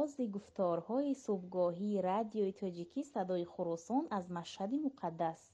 آغاز گفتارهای صبحگاهی رادیوی تاجیکی صدای خراسان از مشهد مقدس.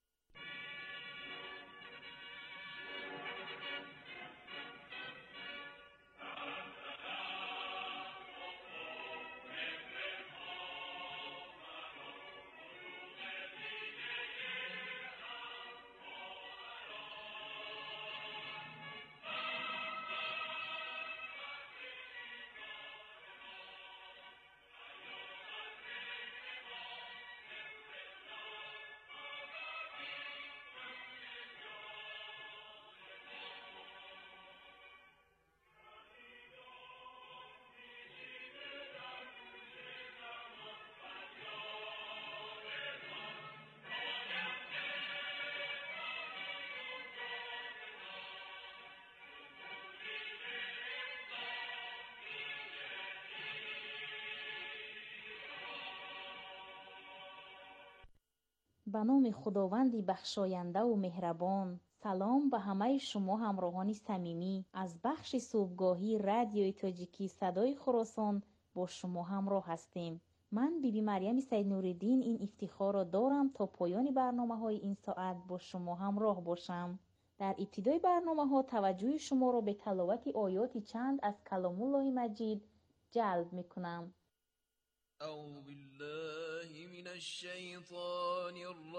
به نام خداوند بخشاینده و مهربان. سلام به همه شما همراهان صمیمی. از بخش صبحگاهی رادیوی تاجیکی صدای خراسان با شما همراه هستیم. من بیبی مریم سید نوری‌دین این افتخار را دارم تا پایان برنامه‌های این ساعت با شما همراه باشم. در ابتدای برنامه‌ها توجه شما را به تلاوت آیات چند از کلام الله مجید جلب می‌کنم. أعوذ بالله من الشيطان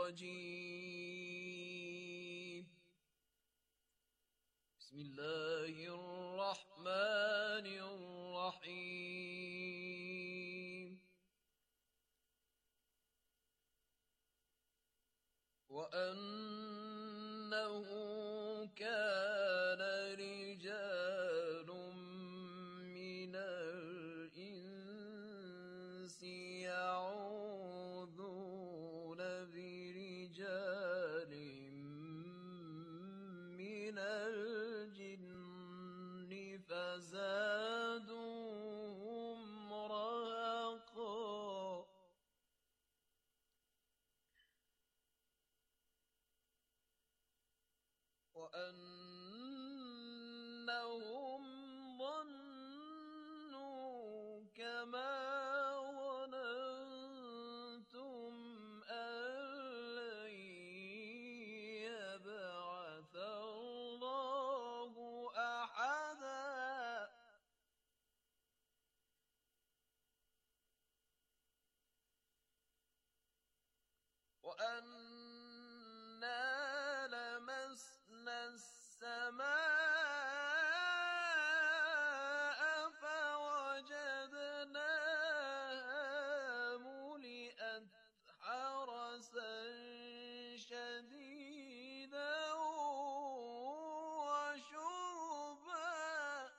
الرجيم. بسم الله الرحمن الرحيم. وأنه كان رجال من الإنس يعوذون برجال من الجن فزادوهم رهقا. وأنهم ظنوا كما ظننتم أن لن يبعث الله أحدا. وأنا لمسنا السماء فوجدناها ملئت حرسا شديدا وشربا.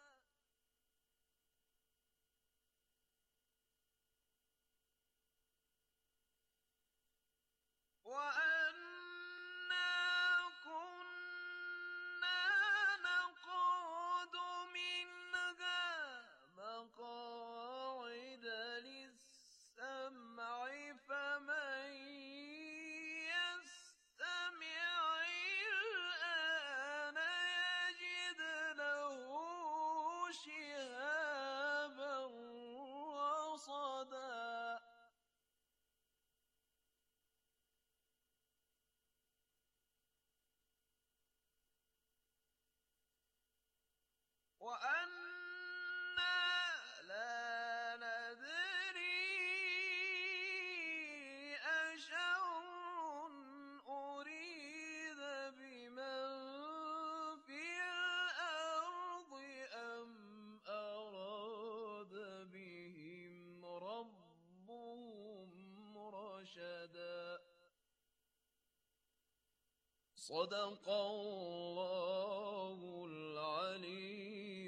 وأنا كنا نقعد منها مقاعد للسمع فمن يستمع الآن يجد له شهابا رصدا. وأنا لا ندري أشر أريد بمن في الأرض أم أراد بهم ربهم رشدا. صدق الله العلی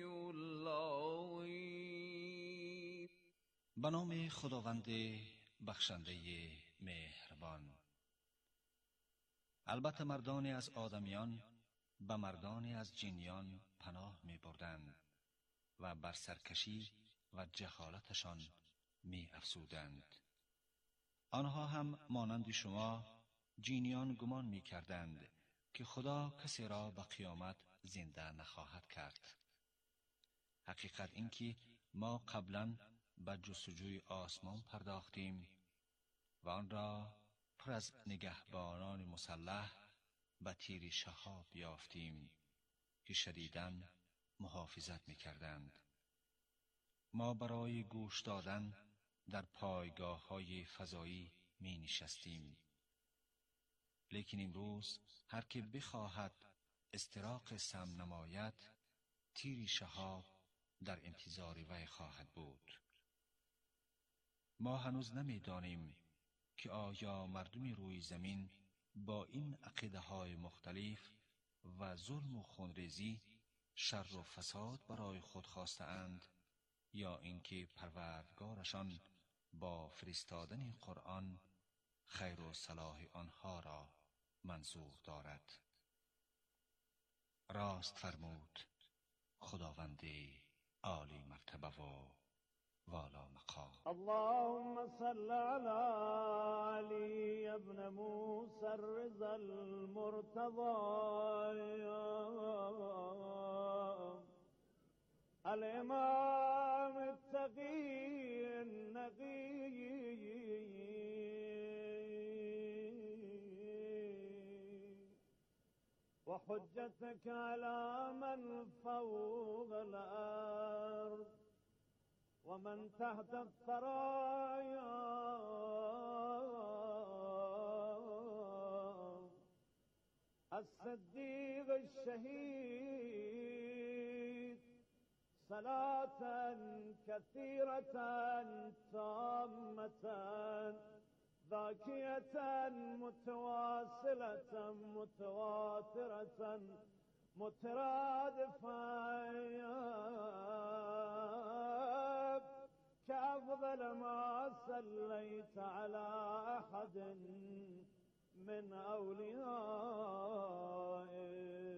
العظیم. به نام خداوند بخشنده مهربان. البته مردانی از آدمیان به مردانی از جنیان پناه می بردند و بر سرکشی و جهالتشان می افزودند. آنها هم مانند شما جنیان گمان می کردند که خدا کسی را به قیامت زنده نخواهد کرد. حقیقت این که ما قبلا به جستجوی آسمان پرداختیم و آن را پر از نگهبانان مسلح به تیر شهاب یافتیم که شدیداً محافظت می‌کردند. ما برای گوش دادن در پایگاه‌های فضایی می‌نشستیم، لیکن امروز هر که بخواهد استراق سم نماید، تیر شهاب در انتظار وی خواهد بود. ما هنوز نمی‌دانیم که آیا مردم روی زمین با این عقیده‌های مختلف و ظلم و خونریزی شر و فساد برای خود خواسته‌اند یا اینکه پروردگارشان با فرستادن قرآن خیر و صلاح آنها را منظور دارد. راست فرمود خداوند عالی مرتبه و والا مقام. اللهم صل على علي ابن موسى الرضا المرتضى الإمام التقي النقي وحجتك على من فوق الأرض ومن تحت الثرايا الصديق الشهيد صلاة كثيرة تامة ذاكية متواصلة متواترة مترادفة كأفضل ما صليت على أحد من أوليائك.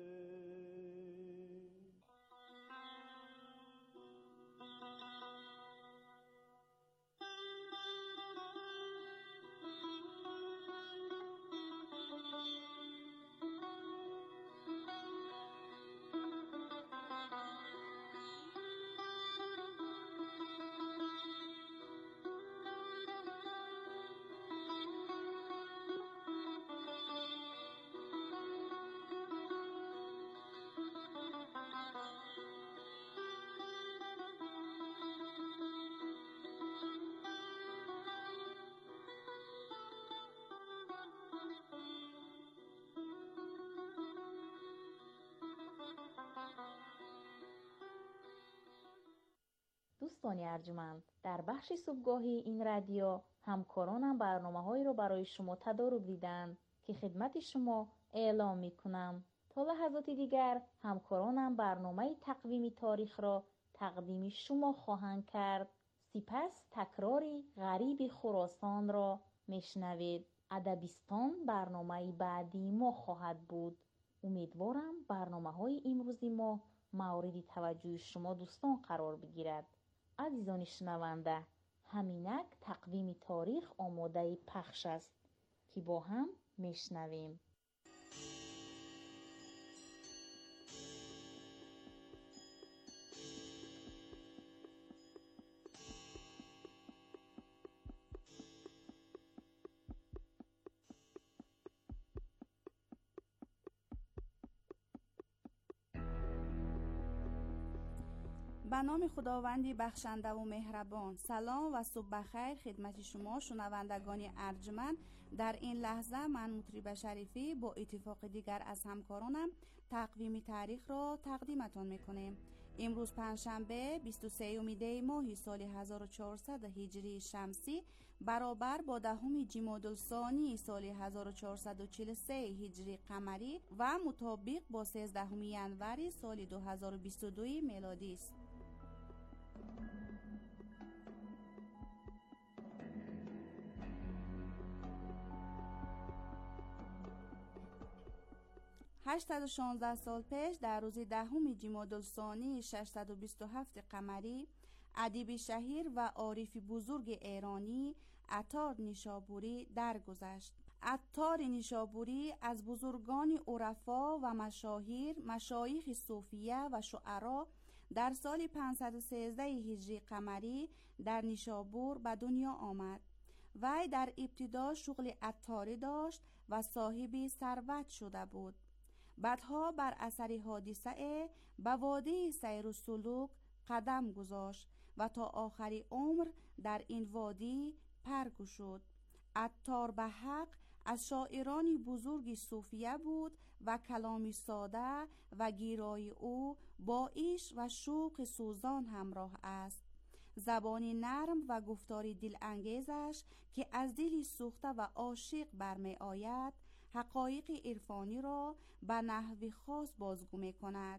دوستان ارجمند، در بخش صبحگاهی این رادیو همکارانم برنامه‌هایی را برای شما تدارک دیدند که خدمت شما اعلام می‌کنم. تا لحظات دیگر همکارانم برنامه تقویم تاریخ را تقدیم شما خواهند کرد. سپس تکراری غریب خراسان را میشنوید. ادبیستان برنامه بعدی ما خواهد بود. امیدوارم برنامه‌های امروزی ما مورد توجه شما دوستان قرار بگیرد. عزیزان شنونده، همینک تقویم تاریخ آماده پخش است که با هم میشنویم. به نام خداوندی بخشنده و مهربان. سلام و صبح بخیر خدمت شما شنوندگان ارجمند. در این لحظه من مطرب شریفی با اتفاق دیگر از همکارانم تقویم تاریخ را تقدیمتان میکنیم. امروز پنجشنبه 23 دی ماه سال 1400 هجری شمسی برابر با 10 جمادی الثانی سال 1443 هجری قمری و مطابق با 13 ینوری سال 2022 میلادی است. هشتصد و 16 سال پیش در روز 10 جمادی الثانی 627 قمری ادیب شهیر و عارف بزرگ ایرانی عطار نیشابوری درگذشت. عطار نیشابوری از بزرگان عرفا و مشاهیر، مشایخ صوفیه و شعرا در سال 513 هجری قمری در نیشابور به دنیا آمد. وی در ابتدا شغل عطاری داشت و صاحب ثروت شده بود. بعدها بر اثر حادثه به وادی سیر و سلوک قدم گذاشت و تا آخر عمر در این وادی پر گشود. عطار به حق از شاعران بزرگ صوفیه بود و کلامی ساده و گیرای او با عشق و شوق سوزان همراه است. زبانی نرم و گفتاری دل انگیزش که از دلی سوخته و عاشق برمی آید، حقایق عرفانی را به نحو خاص بازگو می کند.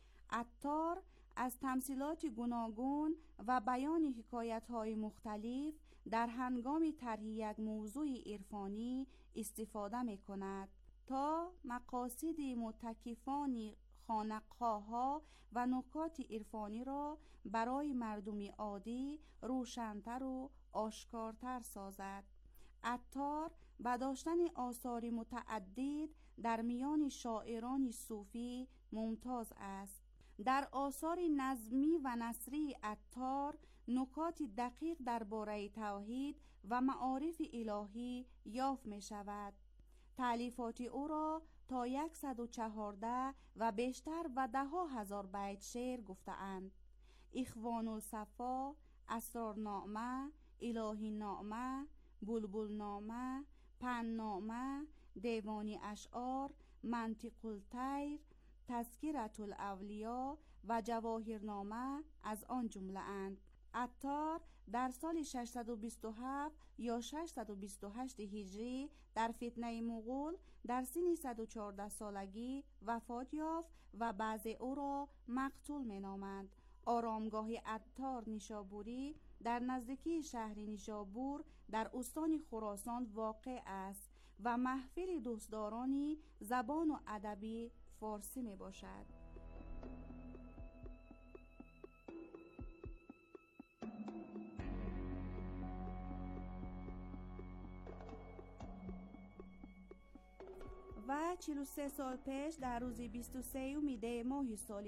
عطار از تمثیلات گوناگون و بیان حکایت‌های مختلف در هنگام طرح یک موضوع عرفانی استفاده می کند تا مقاصد متکفان خانقاه‌ها و نکات عرفانی را برای مردم عادی روشن‌تر و آشکارتر سازد. عطار با داشتن آثار متعدد در میان شاعران صوفی ممتاز است. در آثار نظمی و نثری عطار نکات دقیق درباره توحید و معارف الهی یافت می شود. تألیفات او را تا 114 و بیشتر و 10,000 بیت شعر گفته‌اند. اخوان الصفا، اسرارنامه، الهی نامه، بلبل نامه، پن نامه، دیوانی اشعار، منطق الطیر، تذکرة الاولیا و جواهرنامه از آن جمله اند. عطار در سال 627 یا 628 هجری در فتنه مغول در سن 114 سالگی وفات یافت و بعضی او را مقتول می نامند. آرامگاه عطار نیشابوری در نزدیکی شهر نیشابور در استان خراسان واقع است و محفل دوستداران زبان و ادبی فارسی می باشد. و 43 سال پیش در روز 23 دی ماه سال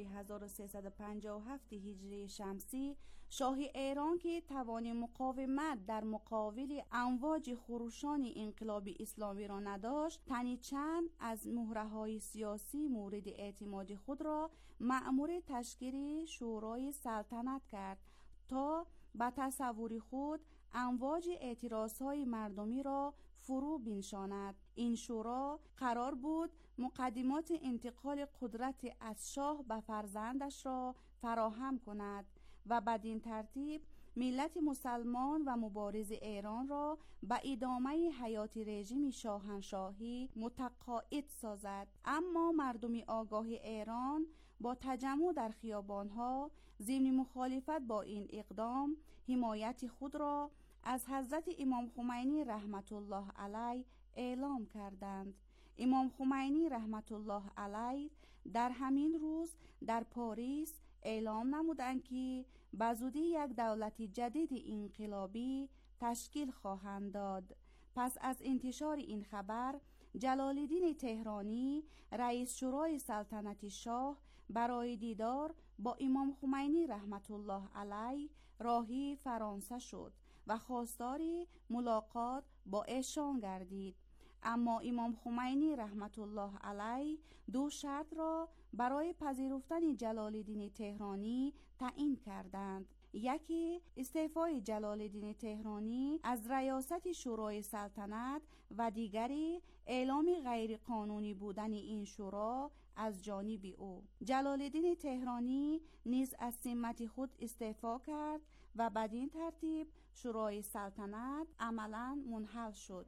1357 هجری شمسی شاه ایران که توان مقاومت در مقابل امواج خروشان انقلاب اسلامی را نداشت، تنی چند از مهره‌های سیاسی مورد اعتماد خود را مأمور تشکیل شورای سلطنت کرد تا به تصور خود امواج اعتراضهای مردمی را فرو بنشاند. این شورا قرار بود مقدمات انتقال قدرت از شاه به فرزندش را فراهم کند و بدین ترتیب ملت مسلمان و مبارز ایران را به ادامه حیات رژیم شاهنشاهی متقاعد سازد. اما مردم آگاه ایران با تجمع در خیابانها ضمن مخالفت با این اقدام حمایت خود را از حضرت امام خمینی رحمت الله علیه اعلام کردند. امام خمینی رحمت الله علیه در همین روز در پاریس اعلام نمودند که به زودی یک دولت جدید انقلابی تشکیل خواهند داد. پس از انتشار این خبر جلال الدین تهرانی رئیس شورای سلطنت شاه برای دیدار با امام خمینی رحمت الله علیه راهی فرانسه شد و خواستار ملاقات با ایشان گردید. اما امام خمینی رحمت الله علیه دو شرط را برای پذیرفتن جلال الدین تهرانی تعیین کردند. یکی استعفای جلال الدین تهرانی از ریاست شورای سلطنت و دیگری اعلام غیر قانونی بودن این شورا از جانب او. جلال الدین تهرانی نیز از سمت خود استعفا کرد و بدین ترتیب شورای سلطنت عملاً منحل شد.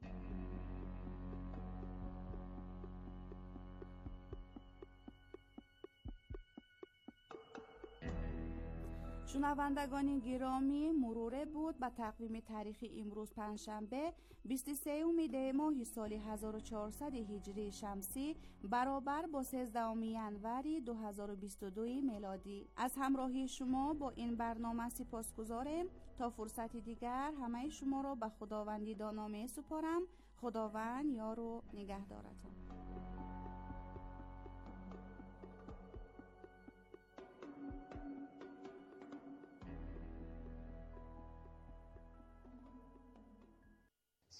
شنوندگان گرامی، مروره بود به تقویم تاریخ امروز پنجشنبه 23 دی ماه سال 1400 هجری شمسی برابر با 13 ینور 2022 میلادی. از همراهی شما با این برنامه سپاسگزارم. تا فرصت دیگر همه شما را به خداوندی دانا می سپارم. خداوند یار و نگهدارتان.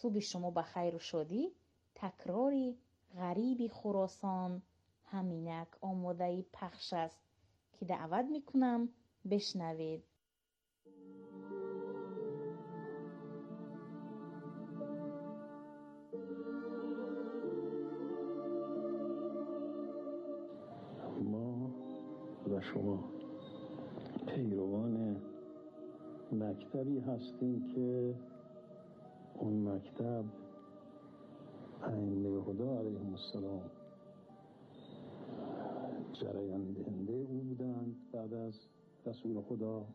صبح شما بخیر و شادی. تکراری غریب خراسان همینک آماده پخش است که دعوت میکنم بشنوید. ما و شما پیروان مکتبی هستیم که اون مکتب ائمه خدا علیهم السلام جریان دهنده او بودند بعد از رسول خدا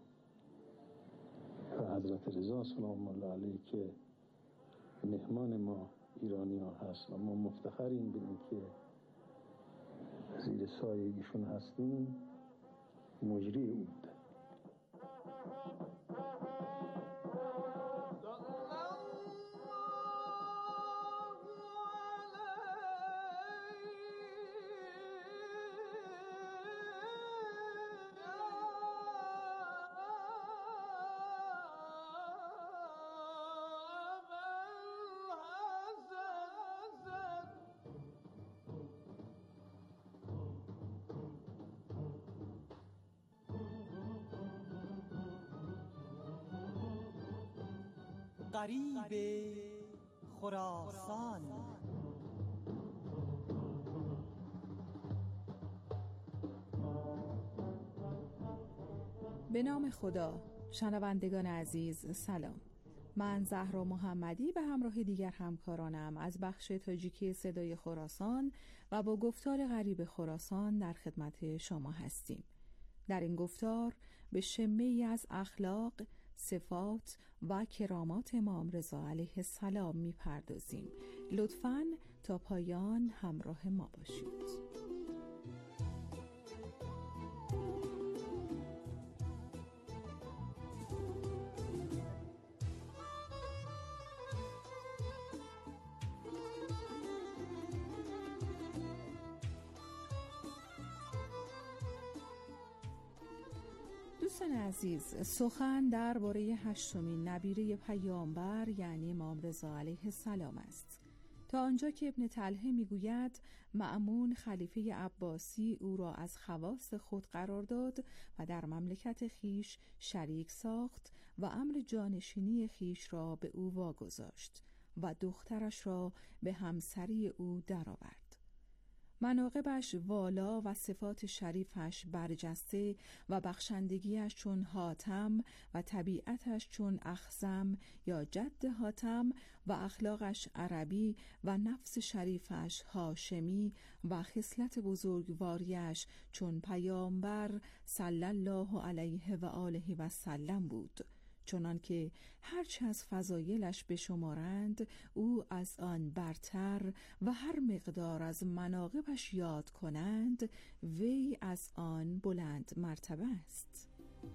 و حضرت رضا سلام الله علیه که مهمان ما ایرانی ها هست و ما مفتخریم به این که زیر سایه ایشون هستیم. مجری او بوده. غریب خراسان. به نام خدا. شنوندگان عزیز سلام. من زهرا محمدی به همراه دیگر همکارانم از بخش تاجیکی صدای خراسان و با گفتار غریب خراسان در خدمت شما هستیم. در این گفتار به شمه‌ای از اخلاق، صفات و کرامات امام رضا علیه السلام می‌پردازیم. لطفاً تا پایان همراه ما باشید. دوستان عزیز، سخن درباره هشتمین نبیره پیامبر یعنی امام رضا علیه السلام است. تا آنجا که ابن طلحه میگوید مأمون خلیفه عباسی او را از خواص خود قرار داد و در مملکت خیش شریک ساخت و امر جانشینی خیش را به او واگذاشت و دخترش را به همسری او درآورد. مناقبش والا و صفات شریفش برجسته و بخشندگیش چون حاتم و طبیعتش چون اخزم یا جد حاتم و اخلاقش عربی و نفس شریفش هاشمی و خصلت بزرگواریش چون پیامبر صلی الله علیه و آله و سلم بود، چنان که هرچه از فضایلش بشمارند او از آن برتر و هر مقدار از مناقبش یاد کنند وی از آن بلند مرتبه است.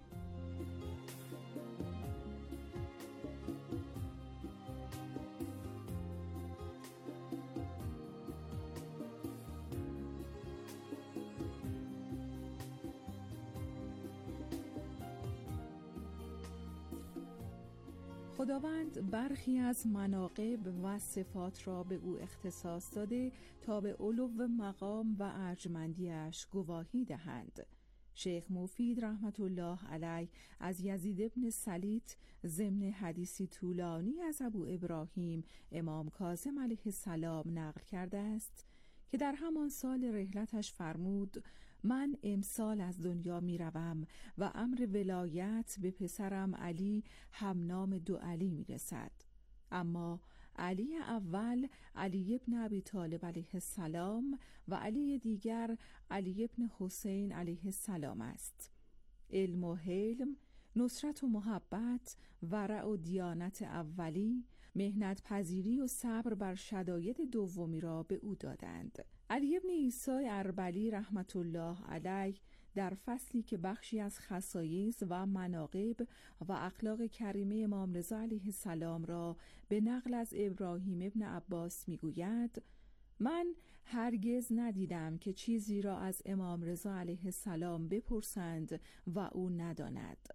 خداوند برخی از مناقب و صفات را به او اختصاص داده تا به علو مقام و ارجمندیش گواهی دهند. شیخ مفید رحمت الله علیه از یزید ابن سلیط ضمن حدیثی طولانی از ابو ابراهیم امام کاظم علیه السلام نقل کرده است که در همان سال رحلتش فرمود من امسال از دنیا می روم و امر ولایت به پسرم علی همنام دو علی می رسد. اما علی اول علی ابن ابی طالب علیه السلام و علی دیگر علی ابن حسین علیه السلام است. علم و حلم، نصرت و محبت، ورع و دیانت اولی، مهنت پذیری و صبر بر شداید دومی را به او دادند. علی ابن عیسی اربلی رحمت الله علیه در فصلی که بخشی از خصایص و مناقب و اخلاق کریمه امام رضا علیه السلام را به نقل از ابراهیم ابن عباس میگوید من هرگز ندیدم که چیزی را از امام رضا علیه السلام بپرسند و او نداند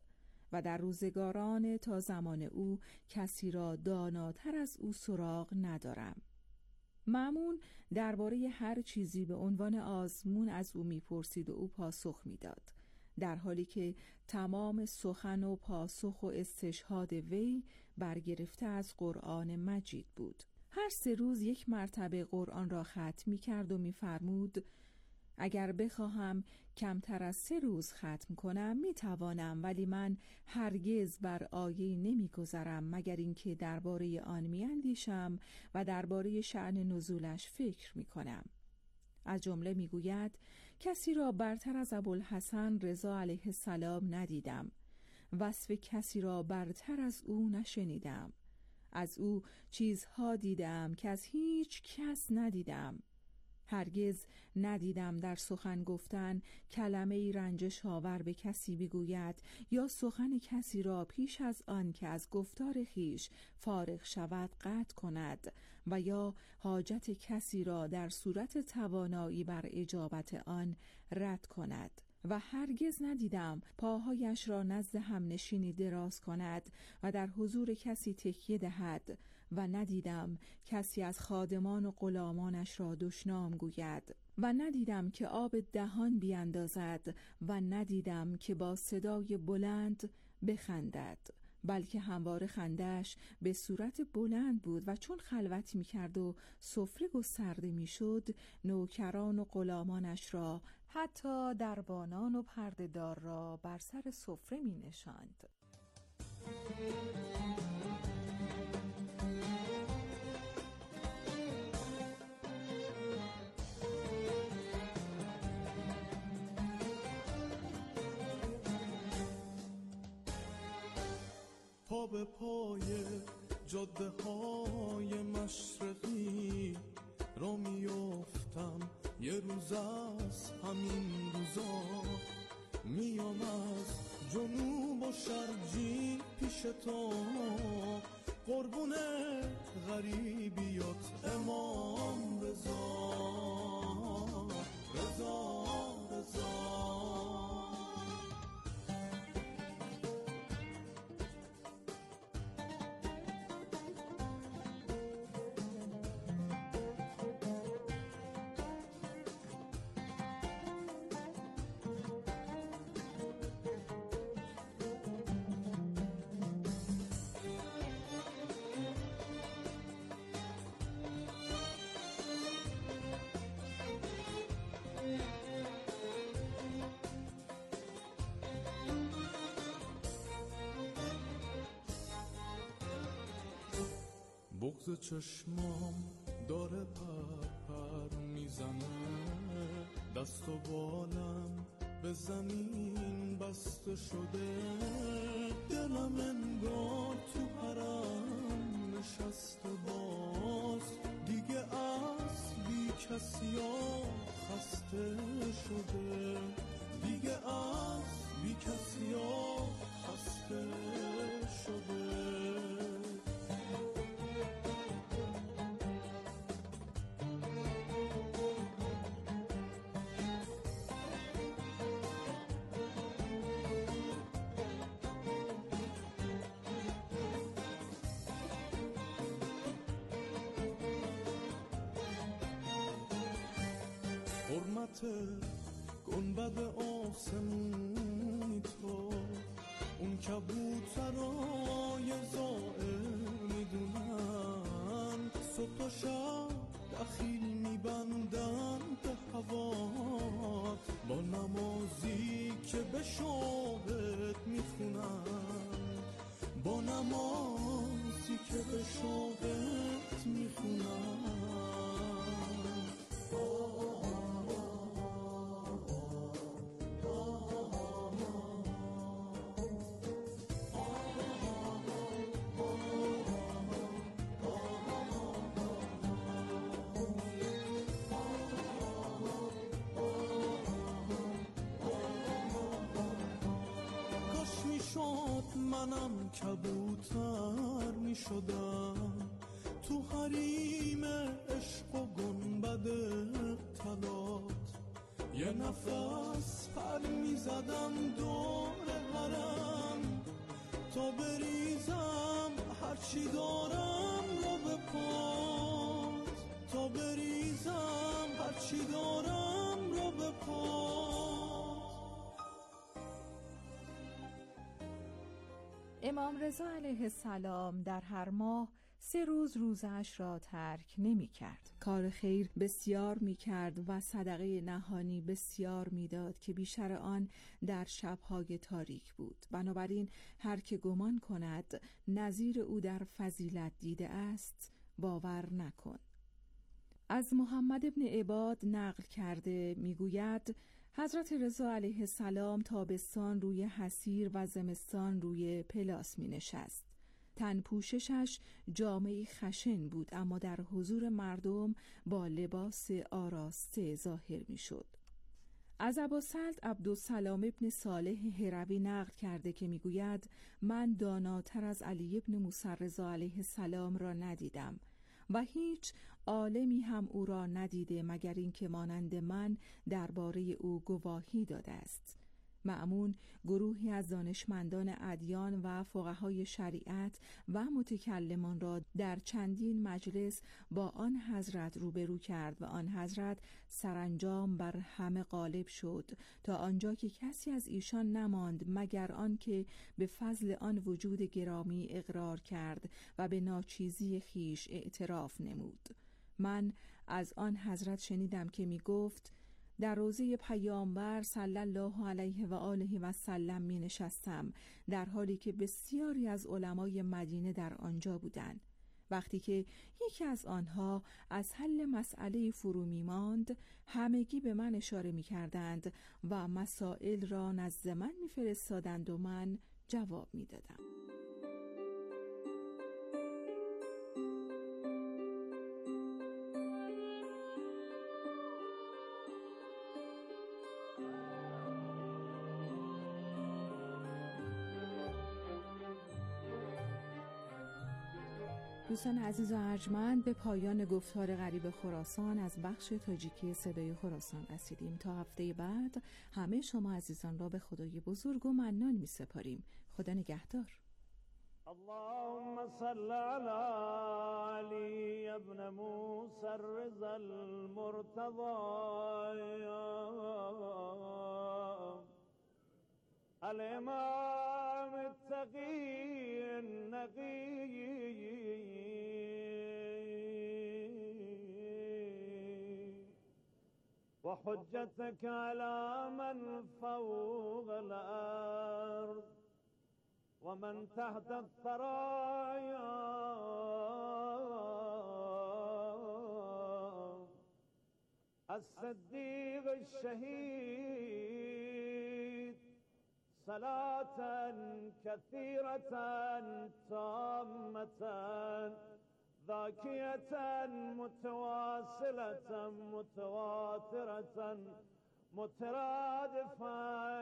و در روزگاران تا زمان او کسی را داناتر از او سراغ ندارم. مأمون درباره هر چیزی به عنوان آزمون از او میپرسید و او پاسخ میداد، در حالی که تمام سخن و پاسخ و استشهاد وی برگرفته از قرآن مجید بود. هر 3 روز یک مرتبه قرآن را ختم می‌کرد و می‌فرمود اگر بخواهم کمتر از 3 روز ختم کنم می‌توانم، ولی من هرگز بر آیه نمی‌گذرم مگر اینکه درباره آن می‌اندیشم و درباره شأن نزولش فکر می‌کنم. از جمله می‌گوید کسی را برتر از ابوالحسن رضا علیه السلام ندیدم، وصف کسی را برتر از او نشنیدم، از او چیزها دیدم که از هیچ کس ندیدم، هرگز ندیدم در سخن گفتن کلمه ای رنجش آور به کسی بگوید یا سخن کسی را پیش از آن که از گفتار خیش فارغ شود قطع کند و یا حاجت کسی را در صورت توانایی بر اجابت آن رد کند. و هرگز ندیدم پاهایش را نزد همنشینی دراز کند و در حضور کسی تکیه دهد و ندیدم کسی از خادمان و غلامانش را دشنام گوید و ندیدم که آب دهان بیندازد و ندیدم که با صدای بلند بخندد، بلکه همواره خندش به صورت بلند بود و چون خلوت می‌کرد و سفره گسترده می‌شد نوکران و غلامانش را حتی دربانان و پرده‌دار را بر سر سفره می‌نشاند. پا به پای جاده های مشرقی را میافتم، یه روز از همین روزا میام از جنوب و شرقی پیش تو، قربون غریبیات امام رضا رضا رضا. بغض چشمام داره پر میزنه، دست و بالم به زمین بسته شده، دلم انگار تو حرم نشسته باز، دیگه از بی کسیا خسته شده، دیگه از بی کسیا خسته شده. حرمت گنبد آسمونی تو، اون کبوترای زائر میدونن، صبح و شب دخیل میبندن به هوات، با نمازی که به شوقت میخونن، با نمازی که به شوقت میخونن. منم کبوتر می شدم تو حریم عشق و گنبد طلات، یه نفس پر می زدم دور حرم، تا بریزم هرچی دارم رو به پات، تا بریزم هرچی دارم رو به پات. امام رضا علیه السلام در هر ماه 3 روز روزش را ترک نمی کرد. کار خیر بسیار می کرد و صدقه نهانی بسیار می داد که بیشتر آن در شبهای تاریک بود. بنابراین هر که گمان کند نظیر او در فضیلت دیده است باور نکن. از محمد ابن عباد نقل کرده می گوید حضرت رضا علیه السلام تابستان روی حصیر و زمستان روی پلاس می نشست. تن پوششش جامه‌ای خشن بود اما در حضور مردم با لباس آراسته ظاهر می شد. از ابوسلط عبدالسلام ابن صالح هروی نقل کرده که می گوید من داناتر از علی ابن موسی رضا علیه السلام را ندیدم و هیچ عالمی هم او را ندیده مگر اینکه مانند من درباره او گواهی داده است. مأمون گروهی از دانشمندان ادیان و فقهای شریعت و متکلمان را در چندین مجلس با آن حضرت روبرو کرد و آن حضرت سرانجام بر همه غالب شد تا آنجا که کسی از ایشان نماند مگر آنکه به فضل آن وجود گرامی اقرار کرد و به ناچیزی خیش اعتراف نمود. من از آن حضرت شنیدم که می گفت در روضه پیامبر صلی الله علیه و آله و سلم می نشستم در حالی که بسیاری از علمای مدینه در آنجا بودند. وقتی که یکی از آنها از حل مسئله فرو می ماند همگی به من اشاره می کردند و مسائل را نزد من می فرستادند و من جواب می دادم. دوستان عزیز و ارجمند، به پایان گفتار غریب خراسان از بخش تاجیکی صدای خراسان رسیدیم. تا هفته بعد همه شما عزیزان را به خدای بزرگ و منان می سپاریم. خدا نگهدار. اللهم صل على علي ابن موسى الرضا المرتضى الامام التقي النقي وحجتك على من فوق الأرض ومن تحت الثرايا الصديق الشهيد صلاة كثيرة تامة ذاكية متواصلة متواترة مترادفة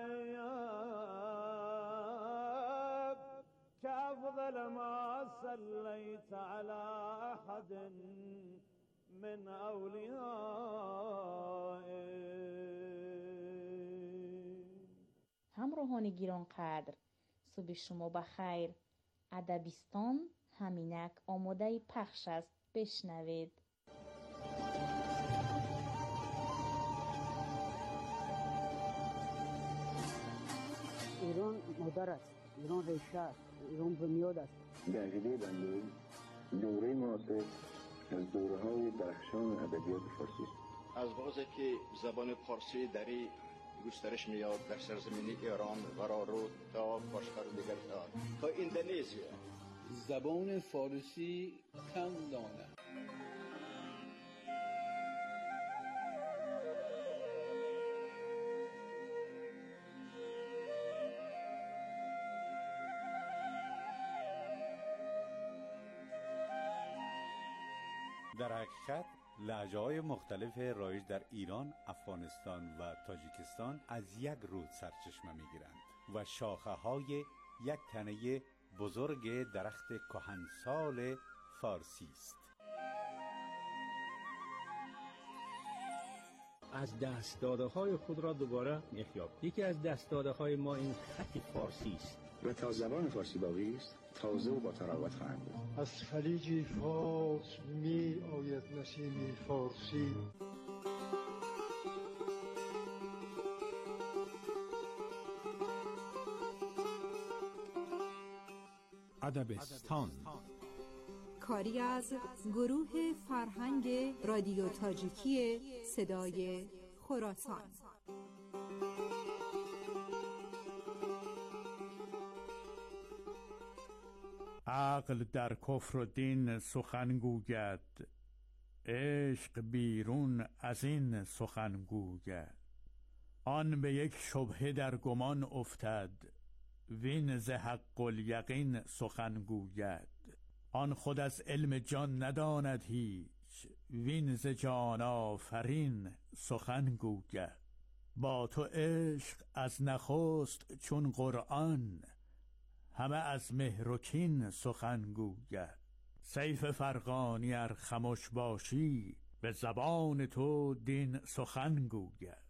كأفضل ما صليت على أحد من أوليائك. همراهان گرانقدر، صبح شما بخیر. ادبیستان همینک آماده پخش است. بشنوید. ایران مادر است، ایران ریشه است، ایران بنیاد است. در عقیده بنده دوره معاصر از دوره‌های درخشان ادبیات فارسی است. از وقتی که زبان فارسی دری گسترش میاد در سرزمین ایران ورارو تا باشقرودگرستان تا اندونزیا، زبان فارسی کم دانه. در حقیقت لهجه‌های مختلف رایج در ایران، افغانستان و تاجیکستان از یک رود سرچشمه می‌گیرند و شاخه‌های یک تنه بزرگ درخت کهنسال فارسی است. از دست‌داده‌های خود را دوباره می‌یابیم. یکی از دست‌داده‌های ما این خط فارسی است. و تا زبان فارسی باقی است تازه و با تراوت خواهند بود. از خلیج فارس می آید نسیم فارسی. ادبستان کاری از گروه فرهنگ رادیو تاجیکی صدای خراسان. عقل در کفر و دین سخن گوید، عشق بیرون از این سخن گوید. آن به یک شبهه در گمان افتد، وین ز حق الیقین سخن گوید. آن خود از علم جان نداند هیچ، وین ز جان آفرین سخن گوید. با تو عشق از نخست چون قرآن، همه از مهر و کین سخن گوید. سیف فرغانی ار خموش باشی، به زبان تو دین سخن گوید.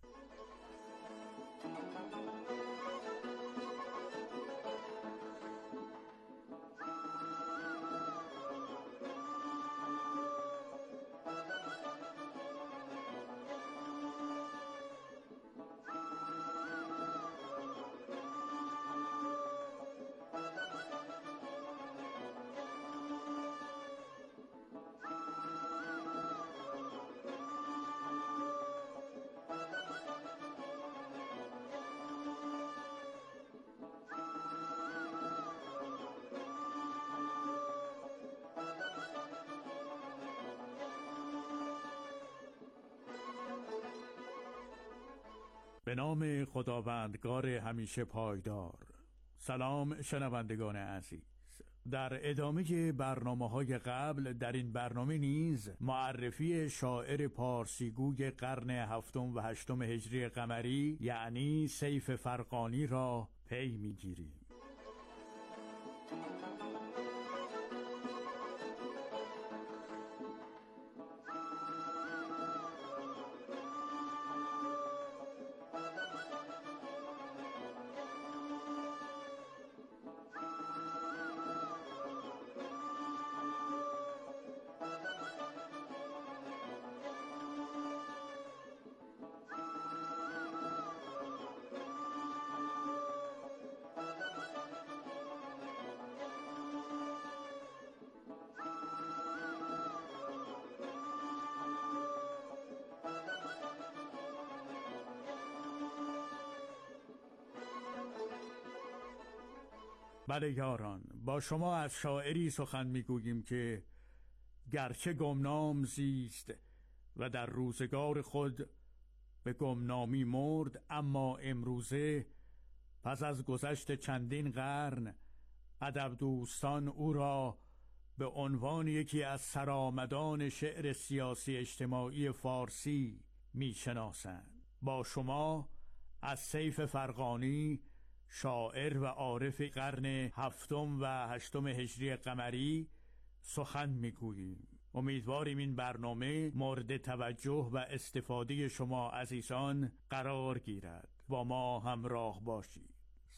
به نام خداوندگار همیشه پایدار. سلام شنوندگان عزیز. در ادامه برنامه‌های قبل در این برنامه نیز معرفی شاعر پارسیگوی قرن هفتم و هشتم هجری قمری یعنی سیف فرغانی را پی می‌گیریم. بله یاران، با شما از شاعری سخن میگوییم که گرچه گمنام زیست و در روزگار خود به گمنامی مرد، اما امروزه پس از گذشت چندین قرن ادب دوستان او را به عنوان یکی از سرآمدان شعر سیاسی اجتماعی فارسی میشناسند. با شما از سیف فرغانی، شاعر و عارف قرن هفتم و هشتم هجری قمری سخن میگوییم. امیدواریم این برنامه مورد توجه و استفاده شما عزیزان قرار گیرد. با ما همراه باشید.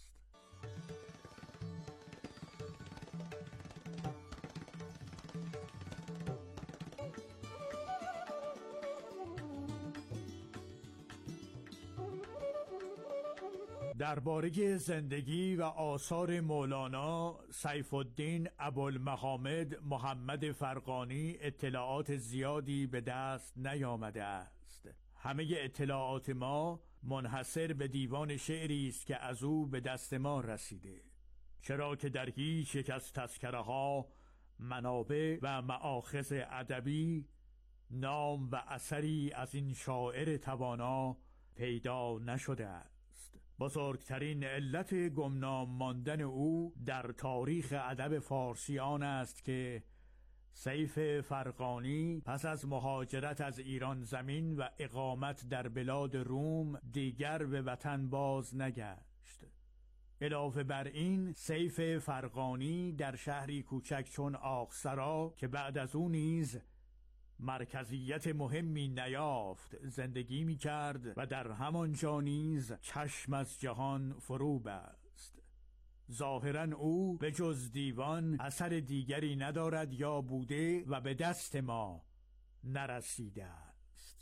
درباره زندگی و آثار مولانا سیف الدین ابوالمحامد محمد فرغانی اطلاعات زیادی به دست نیامده است. همه اطلاعات ما منحصر به دیوان شعری است که از او به دست ما رسیده، چرا که در هیچ یک از تذکره ها، منابع و مآخذ ادبی نام و اثری از این شاعر توانا پیدا نشده است. بزرگترین علت گمنام ماندن او در تاریخ ادب فارسی آن است که سیف فرغانی پس از مهاجرت از ایران زمین و اقامت در بلاد روم دیگر به وطن باز نگشت. علاوه بر این سیف فرغانی در شهری کوچک چون آخسرا که بعد از او نیز مرکزیت مهمی نیافت زندگی می کرد و در همان جا نیز چشم از جهان فرو بست. ظاهراً او به جز دیوان اثر دیگری ندارد یا بوده و به دست ما نرسیده است.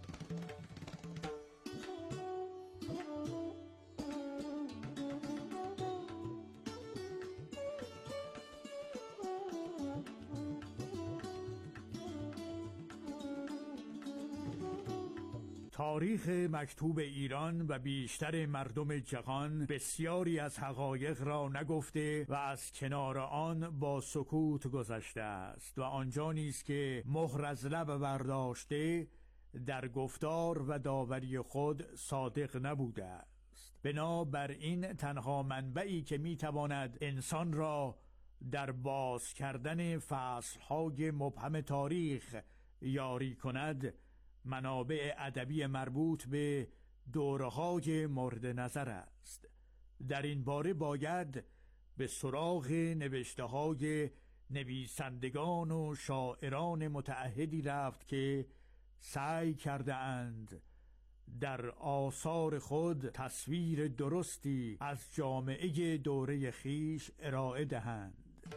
تاریخ مکتوب ایران و بیشتر مردم جهان بسیاری از حقایق را نگفته و از کنار آن با سکوت گذشته است و آنجا نیست که مهر از لب برداشته در گفتار و داوری خود صادق نبوده است. بنابراین تنها منبعی که میتواند انسان را در باز کردن فصلهای مبهم تاریخ یاری کند منابع ادبی مربوط به دوره‌های مورد نظر است. در این باره باید به سراغ نوشته‌های نویسندگان و شاعران متعهدی رفت که سعی کرده اند در آثار خود تصویر درستی از جامعه دوره خیش ارائه دهند.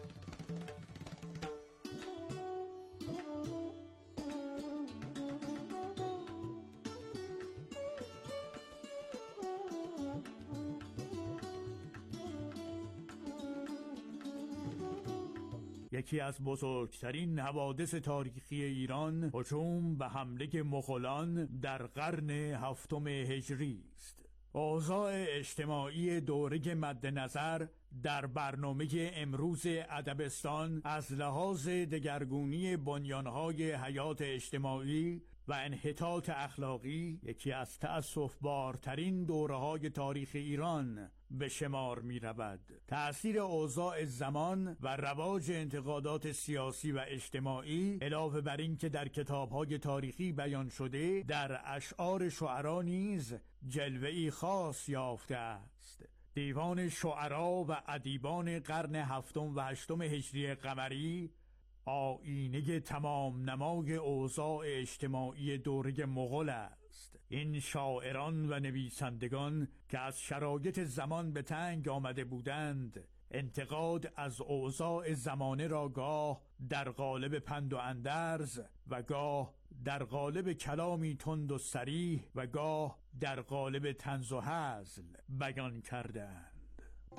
یکی از بزرگترین حوادث تاریخی ایران هجوم و حمله مغولان در قرن 7 هجری است. اوضاع اجتماعی دوره مد نظر در برنامه امروز ادبستان از لحاظ دگرگونی بنیانهای حیات اجتماعی و انحطاط اخلاقی یکی از تأسف‌بارترین دوره‌های تاریخ ایران به شمار می رود. تأثیر اوضاع زمان و رواج انتقادات سیاسی و اجتماعی علاوه بر این که در کتاب‌های تاریخی بیان شده در اشعار شعرا نیز جلوه‌ای خاص یافته است. دیوان شعرا و ادیبان قرن 7 و 8 هجری قمری آیینه تمام نمای اوضاع اجتماعی دوره مغول است. این شاعران و نویسندگان که از شرایط زمان به تنگ آمده بودند انتقاد از اوضاع زمانه را گاه در قالب پند و اندرز و گاه در قالب کلامی تند و صریح و گاه در قالب طنز و هزل بیان کردند.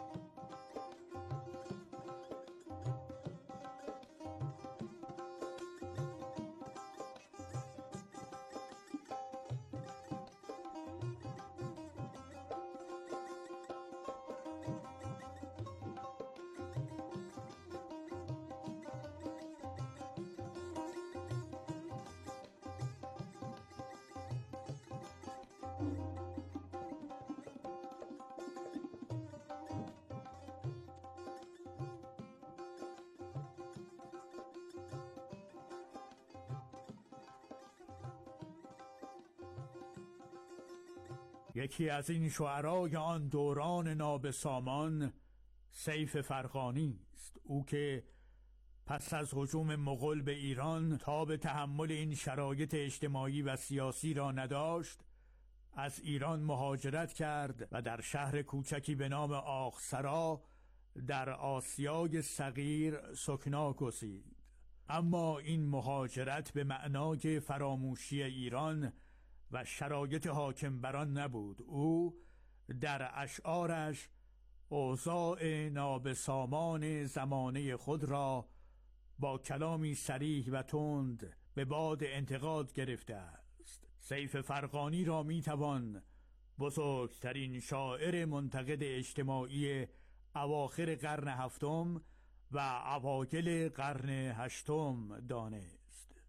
یکی از این شعرای آن دوران نابسامان سیف فرغانی است. او که پس از هجوم مغول به ایران تاب تحمل این شرایط اجتماعی و سیاسی را نداشت، از ایران مهاجرت کرد و در شهر کوچکی به نام آخسرا در آسیای صغیر سکنا گزید. اما این مهاجرت به معنای فراموشی ایران و شرایط حاکم بر آن نبود. او در اشعارش اوضاع نابسامان زمانه خود را با کلامی صریح و تند به باد انتقاد گرفته است. سیف فرغانی را میتوان بزرگترین شاعر منتقد اجتماعی اواخر قرن 7 و اوایل قرن 8 دانست.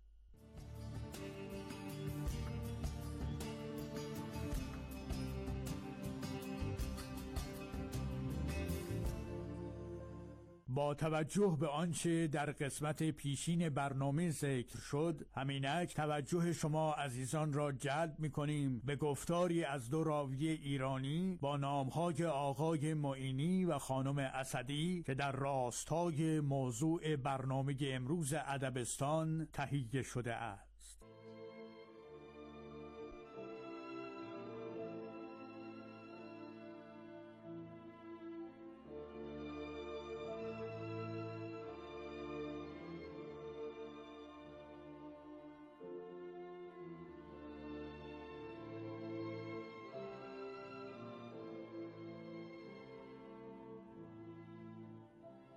با توجه به آنچه در قسمت پیشین برنامه ذکر شد، همینک توجه شما عزیزان را جلب می‌کنیم به گفتاری از دو راوی ایرانی با نام‌های آقای معینی و خانم اسدی که در راستای موضوع برنامه امروز ادبستان تهیه شده است.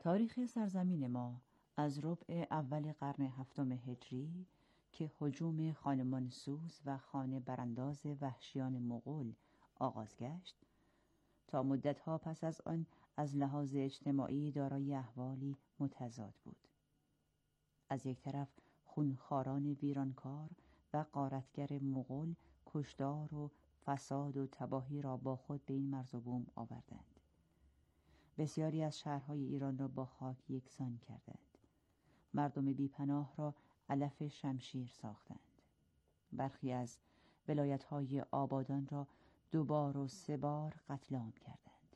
تاریخ سرزمین ما از ربع اول قرن هفتم هجری که هجوم خانمان سوز و خانه برانداز وحشیان مغول آغاز گشت تا مدتها پس از آن از لحاظ اجتماعی دارای احوالی متضاد بود. از یک طرف خونخواران ویرانکار و غارتگر مغول کشتار و فساد و تباهی را با خود به این مرز و بوم آوردند. بسیاری از شهرهای ایران را با خاک یکسان کردند. مردم بیپناه را علف شمشیر ساختند. برخی از ولایت‌های آبادان را 2 بار و 3 بار قتل عام کردند.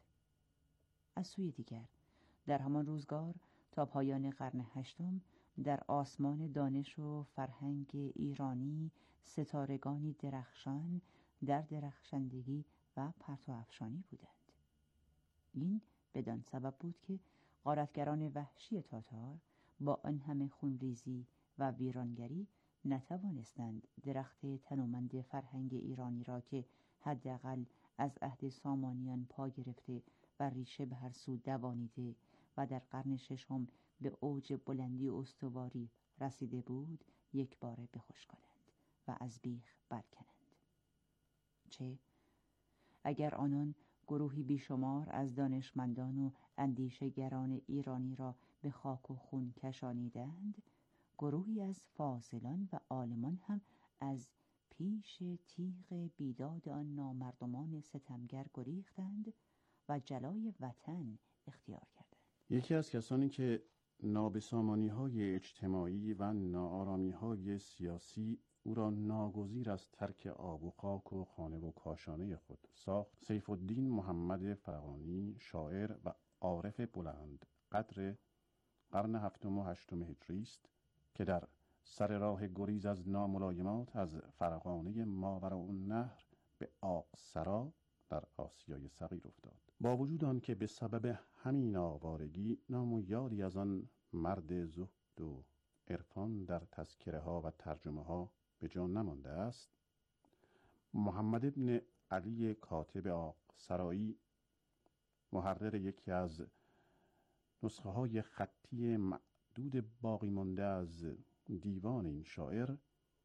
از سوی دیگر در همان روزگار تا پایان قرن هشتم در آسمان دانش و فرهنگ ایرانی ستارگانی درخشان در درخشندگی و پرتو افشانی بودند. این بدان سبب بود که غارتگران وحشی تاتار با آن همه خونریزی و ویرانگری نتوانستند درخت تنومند فرهنگ ایرانی را که حداقل از عهد سامانیان پا گرفته و ریشه به هر سو دوانیده و در قرن ششم به اوج بلندی و استواری رسیده بود یک باره بخشک کنند و از بیخ برکنند. چه اگر آنان گروهی بیشمار از دانشمندان و اندیشه‌گران ایرانی را به خاک و خون کشانیدند، گروهی از فاضلان و عالمان هم از پیش تیغ بیداد آن نامردمان ستمگر گریختند و جلای وطن اختیار کردند. یکی از کسانی که نابسامانی‌های اجتماعی و ناآرامی‌های سیاسی او را ناگزیر از ترک آب و خاک و خانه و کاشانه خود ساخت، سیف الدین محمد فرغانی، شاعر و عارف بلند قدر قرن هفتم و هشتم هجری است که در سر راه گریز از ناملایمات از فرغانه ماوراءالنهر به آقسرا در آسیای صغیر افتاد. با وجود آن که به سبب همین آوارگی نام و یادی از آن مرد زهد و عرفان در تذکره ها و ترجمه ها به جا نمانده است، محمد ابن علی کاتب آقسرایی، محرر یکی از نسخه های خطی معدود باقی مانده از دیوان این شاعر،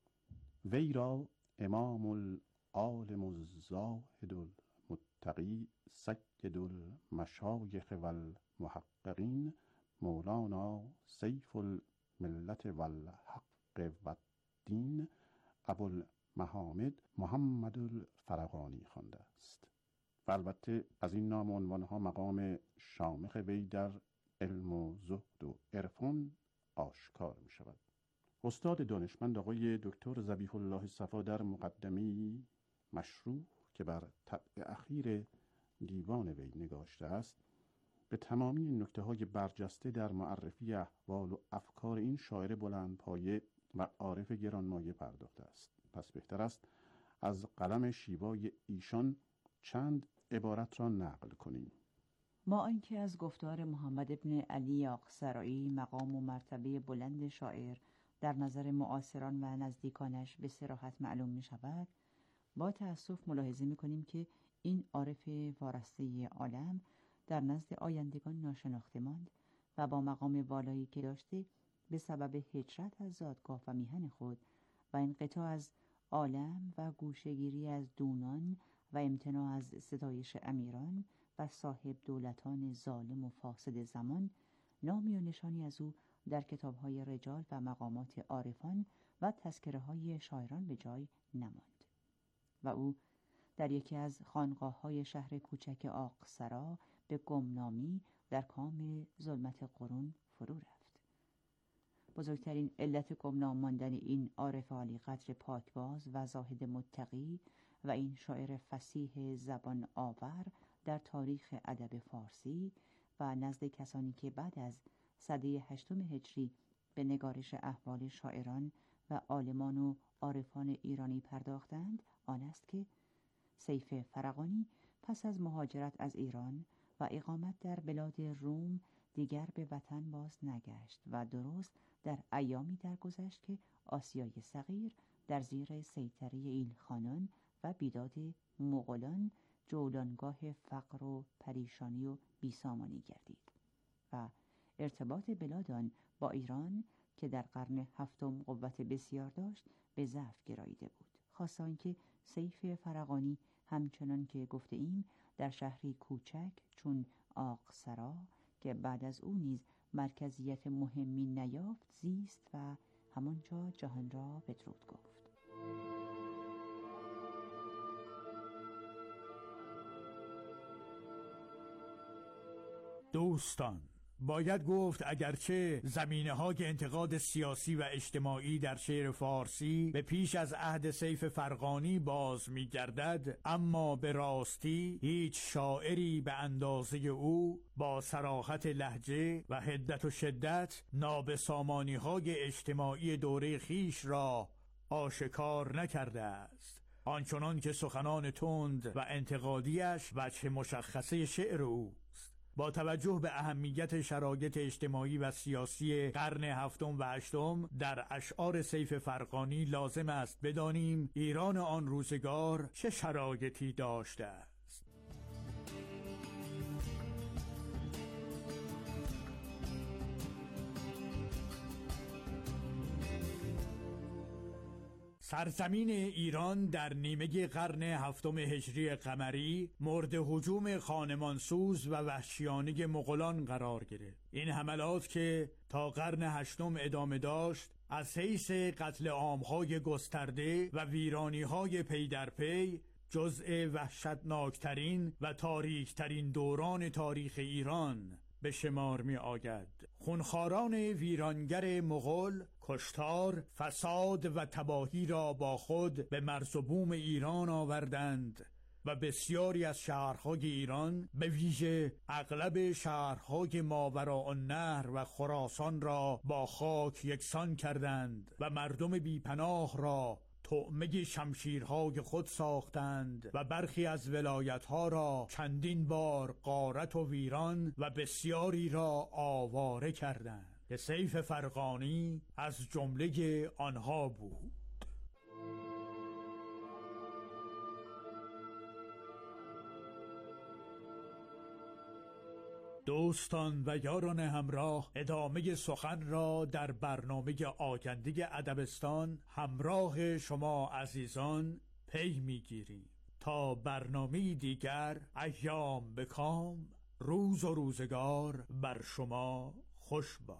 وی را امام العالم الزاهد المتقی سید المشایخ والمحققین مولانا سیف الملت والحق والدین ابوالمحامد محمد الفرغانی خوانده است. و البته از این نام و عنوانها مقام شامخ وی در علم و زهد و عرفان آشکار می شود. استاد دانشمند آقای دکتر ذبیح الله صفا در مقدمه‌ای مشروح که بر طبع اخیر دیوان وی نگاشته است، به تمامی نکته‌های برجسته در معرفی احوال و افکار این شاعر بلندپایه و عارف گرانمایه پرداخته است. پس بهتر است از قلم شیوای ایشان چند عبارت را نقل کنیم. ما آنکه از گفتار محمد ابن علی آقسرایی مقام و مرتبه بلند شاعر در نظر معاصران و نزدیکانش به صراحت معلوم می شود، با تأسف ملاحظه می کنیم که این عارف وارسته عالم در نزد آیندگان ناشناخته ماند و با مقام والایی که داشته به سبب هجرت از زادگاه و میهن خود و انقطاع از عالم و گوشه‌گیری از دونان و امتناع از ستایش امیران و صاحب دولتان ظالم و فاسد زمان، نامی و نشانی از او در کتاب‌های رجال و مقامات عارفان و تذکره‌های شاعران به جای نماند و او در یکی از خانقاه‌های شهر کوچک آقسرا به گمنامی در کام ظلمت قرون فرو رفت. بزرگترین علت گمنام ماندن این عارف عالی قدر پاکباز و زاهد متقی و این شاعر فصیح زبان آور در تاریخ ادب فارسی و نزد کسانی که بعد از سده 8 هجری به نگارش احوال شاعران و عالمان و عارفان ایرانی پرداختند، آن است که سیف فرغانی پس از مهاجرت از ایران و اقامت در بلاد روم دیگر به وطن باز نگشت و درست در ایامی درگذشت که آسیای صغیر در زیر سیطره ایلخانان و بیداد مغولان جولانگاه فقر و پریشانی و بیسامانی گردید و ارتباط بلاد با ایران که در قرن هفتم قوت بسیار داشت به ضعف گراییده بود، خاصه آنکه سیف فرغانی همچنان که گفته ایم در شهری کوچک چون آقسرا که بعد از او نیز مرکزیت مهمی نیافت زیست و همانجا جهان را بدرود گفت. دوستان، باید گفت اگرچه زمینه‌های انتقاد سیاسی و اجتماعی در شعر فارسی به پیش از عهد سیف فرغانی باز می‌گردد، اما به راستی هیچ شاعری به اندازه او با صراحت لهجه و حدت و شدت نابسامانی‌های اجتماعی دوره خیش را آشکار نکرده است، آنچنان که سخنان تند و انتقادیش وجه مشخصه شعر او. با توجه به اهمیت شرایط اجتماعی و سیاسی قرن هفتم و هشتم در اشعار سیف فرغانی لازم است بدانیم ایران آن روزگار چه شرایطی داشته است. سرزمین ایران در نیمه قرن هفتم هجری قمری مورد هجوم خانمانسوز و وحشیانه مغولان قرار گرفت. این حملات که تا قرن هشتم ادامه داشت از حیث قتل عام‌های گسترده و ویرانی‌های پی در پی جزء وحشتناکترین و تاریکترین دوران تاریخ ایران به شمار می آید. خونخواران ویرانگر مغول کشتار، فساد و تباهی را با خود به مرز و بوم ایران آوردند و بسیاری از شهرهای ایران به ویژه اغلب شهرهای ماوراءالنهر و خراسان را با خاک یکسان کردند و مردم بیپناه را طعمه شمشیرهای خود ساختند و برخی از ولایتها را چندین بار غارت و ویران و بسیاری را آواره کردند که سیف فرغانی از جمله آنها بود. دوستان و یاران همراه، ادامه سخن را در برنامه آینده ادبستان همراه شما عزیزان پی میگیریم. تا برنامه دیگر، ایام به کام، روز و روزگار بر شما خوش باد.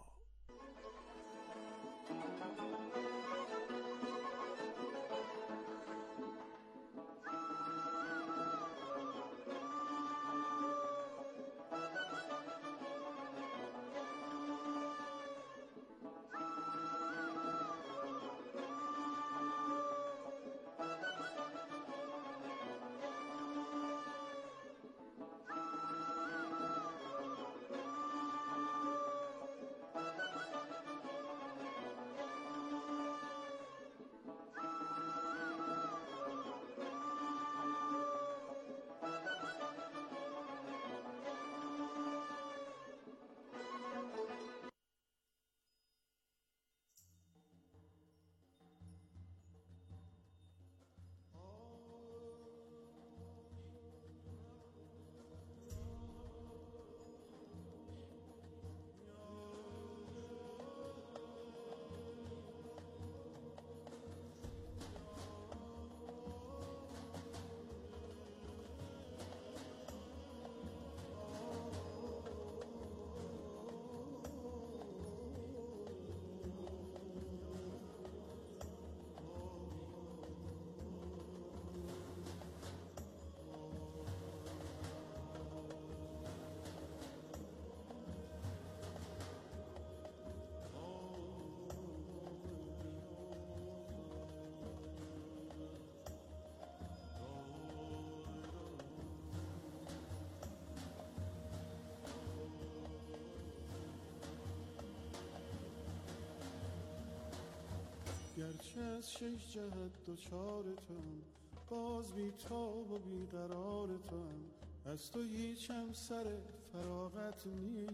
گرچه از شش جهت دوچارتم، باز بی تاب و بی قرارتم، از تو هیچم سر فراغت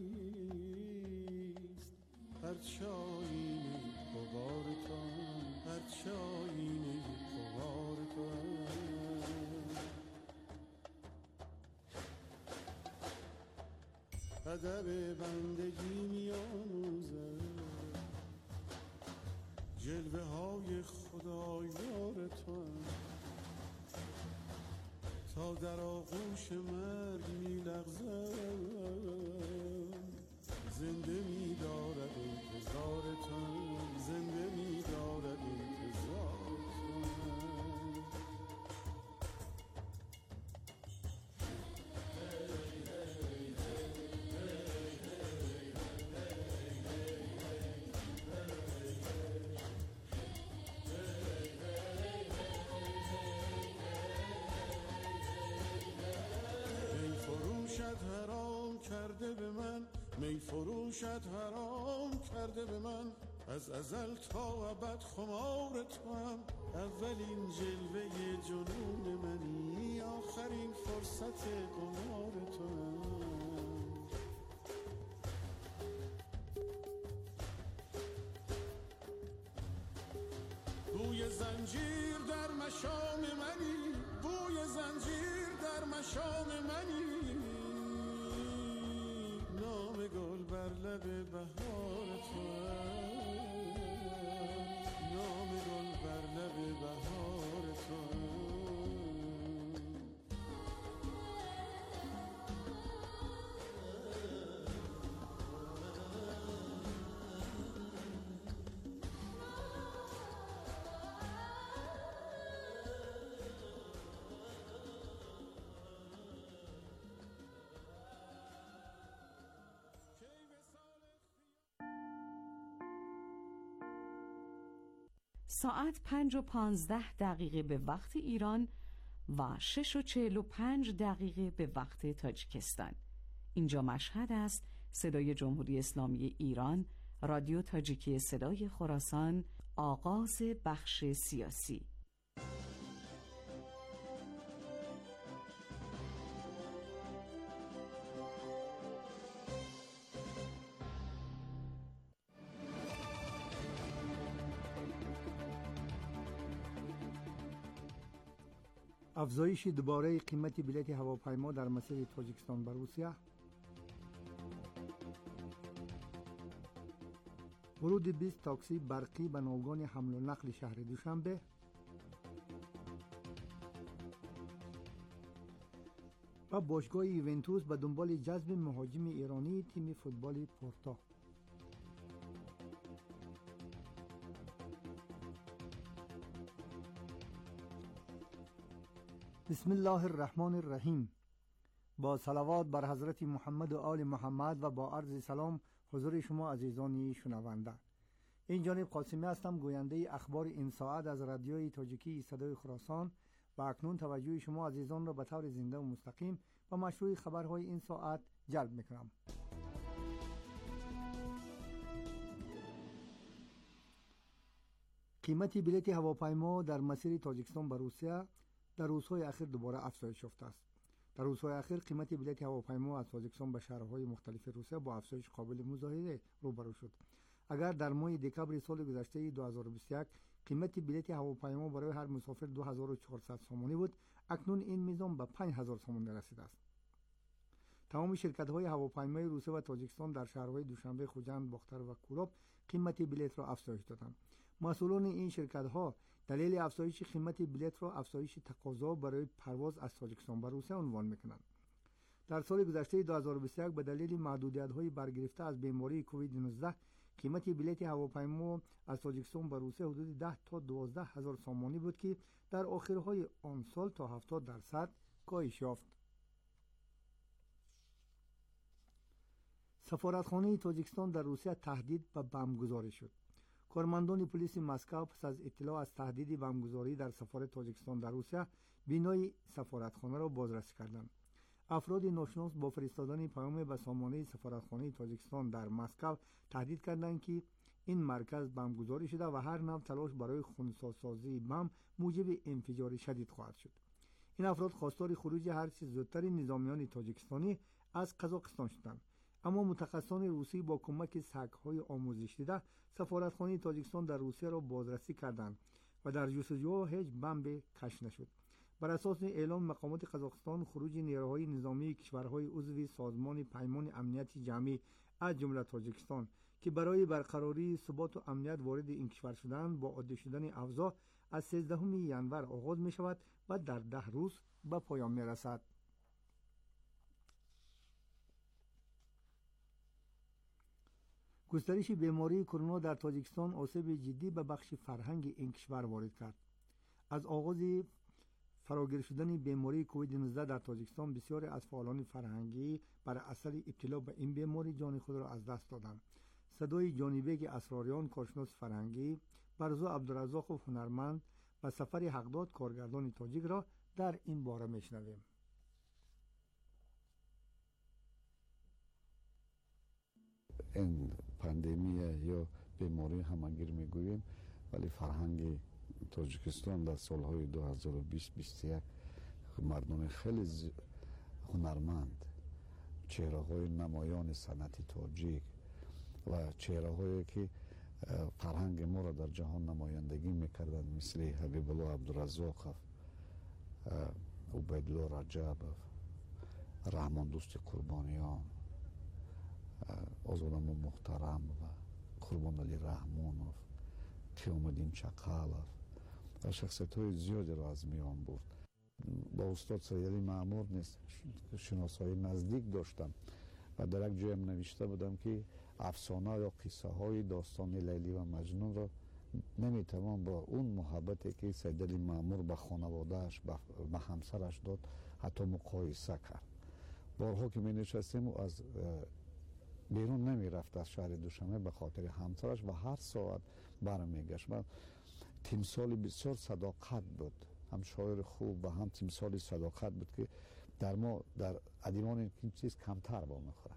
نیست. هرچه آینه غبارتم، هرچه آینه غبارتم، ادب بندگی می‌آموزد، جلوه های خدایوار توام، تا در آغوش مرگ می‌لغزم، زنده می‌دارد انتظار توام، زنده می‌دارد انتظار توام. حرام کرده به من، می فروشت حرام کرده به من، از ازل تا ابد خمار توام. اولین جلوه جنون منی، آخرین فرصت قمار توام. بوی زنجیر در مشام منی، بوی زنجیر در مشام منی، نام گل بر لب بهار توام، نام گل بر لب بهار توام. ساعت 5:15 به وقت ایران و 6:45 به وقت تاجیکستان. اینجا مشهد است. صدای جمهوری اسلامی ایران، رادیو تاجیکی صدای خراسان، آغاز بخش سیاسی. افزایش دوباره قیمت بلیط هواپیما در مسیر تاجیکستان به روسیه، ورود 20 تاکسی برقی به ناوگان حمل و نقل شهر دوشنبه، و باشگاه یوونتوس به دنبال جذب مهاجم ایرانی تیم فوتبال پورتو. بسم الله الرحمن الرحیم. با صلوات بر حضرت محمد و آل محمد و با عرض سلام حضور شما عزیزان شنونده. این جانب قاسمی هستم، گوینده اخبار این ساعت از رادیوی تاجیکی صدای خراسان، و اکنون توجه شما عزیزان را به طور زنده و مستقیم و مشروع خبرهای این ساعت جلب میکنم. قیمت بلیط هواپیما در مسیر تاجیکستان به روسیه در روزهای اخیر دوباره افزایش یافته است. در روزهای اخیر قیمت بلیط هواپیما از تاجیکستان به شهرهای مختلف روسیه با افزایش قابل مشاهده روبرو شد. اگر در ماه دکبر سال گذشته 2021 قیمت بلیط هواپیما برای هر مسافر 2400 سومانی بود، اکنون این میزان به 5000 سومانی رسیده است. تمام شرکت‌های هواپیمای روسیه و تاجیکستان در شهرهای دوشنبه، خوجند، باختر و کولوب قیمت بلیط را افزایش دادند. مسئولان این شرکت‌ها دلیل افزایش قیمت بلیط را افزایش تقاضا برای پرواز از تاجیکستان به روسیه عنوان می‌کنند. در سال گذشته 2021 به دلیل محدودیت‌های برگرفته از بیماری کووید 19 قیمت بلیط هواپیما از تاجیکستان به روسیه حدود 10 تا 12 هزار سومانی بود که در آخرهای آن سال تا 70% کاهش یافت. سفارتخانه تاجیکستان در روسیه تهدید به بمبگذاری شد. کارمندان پلیس مسکو پس از اطلاع از تهدید بمبگذاری در سفارت تاجیکستان در روسیه بینای سفارتخانه را بازرسی کردند. افراد ناشناس با فرستادن پیام به سامانه سفارتخانه تاجیکستان در مسکو تهدید کردند که این مرکز بمبگذاری شده و هر نوع تلاش برای خنثی‌سازی بمب موجب انفجار شدید خواهد شد. این افراد خواستار خروج هر چه زودتر نظامیان تاجیکستانی از قزاقستان شدند. اما متخصصان روسی با کمک سگ‌های آموزش دیده سفارتخانه تاجیکستان در روسیه را بازرسی کردند و در جستجوها هیچ بمب کشف نشد. بر اساس اعلام مقامات قزاقستان، خروج نیروهای نظامی کشورهای عضو سازمان پیمان امنیت جمعی از جمله تاجیکستان که برای برقراری ثبات و امنیت وارد این کشور شدند با عادی شدن اوضاع از 13 ژانویه آغاز می شود و در 10 روز به پایان می رسد. گسترش بیماری کرونا در تاجیکستان آسیب جدی به بخش فرهنگ این کشور وارد کرد. از آغاز فراگیر شدن بیماری کووید 19 در تاجیکستان بسیاری از فعالان فرهنگی بر اثر ابتلا به این بیماری جان خود را از دست دادند. صدای جانیبگ اسراریان، کارشناس فرهنگی، برزو عبدالرزاق هنرمند و سفر حقداد کارگردان تاجیک را در این باره میشنویم. این پاندمی یا بیماری همگیر میگوییم، ولی فرهنگ تاجیکستان در سالهای 2020-2021 مردم خیلی هنرمند، چهره‌های نمایان صنعت تاجیک و چهره‌هایی که فرهنگ ما را در جهان نمایندگی میکردند، مثل حبیب الله عبدالرزاق، عبیدالله رجب، رحمان دوست قربانیان، آزادم محترم و قربان علی رحمانوف، قیامالدین چقلف و شخصیت‌های زیادی را از میان برد. با استاد سیدعلی مأمور نیست شناسایی نزدیک داشتم و در یک جایم نوشته بودم که افسانه یا قصه های داستان لیلی و مجنون را نمیتوان با اون محبتی که سیدعلی مأمور به خانوادهش به همسرش داد حتی مقایسه کرد. بارها که می نشستیم و از بیرون نمی رفت از شهر دوشنبه به خاطر همسرش و هر ساعت برمیگشت. من تمثال بسیار صداقت بود، هم شاعر خوب و هم تمثال صداقت بود که در ما در ادیبان این چیز کمتر با میخورد.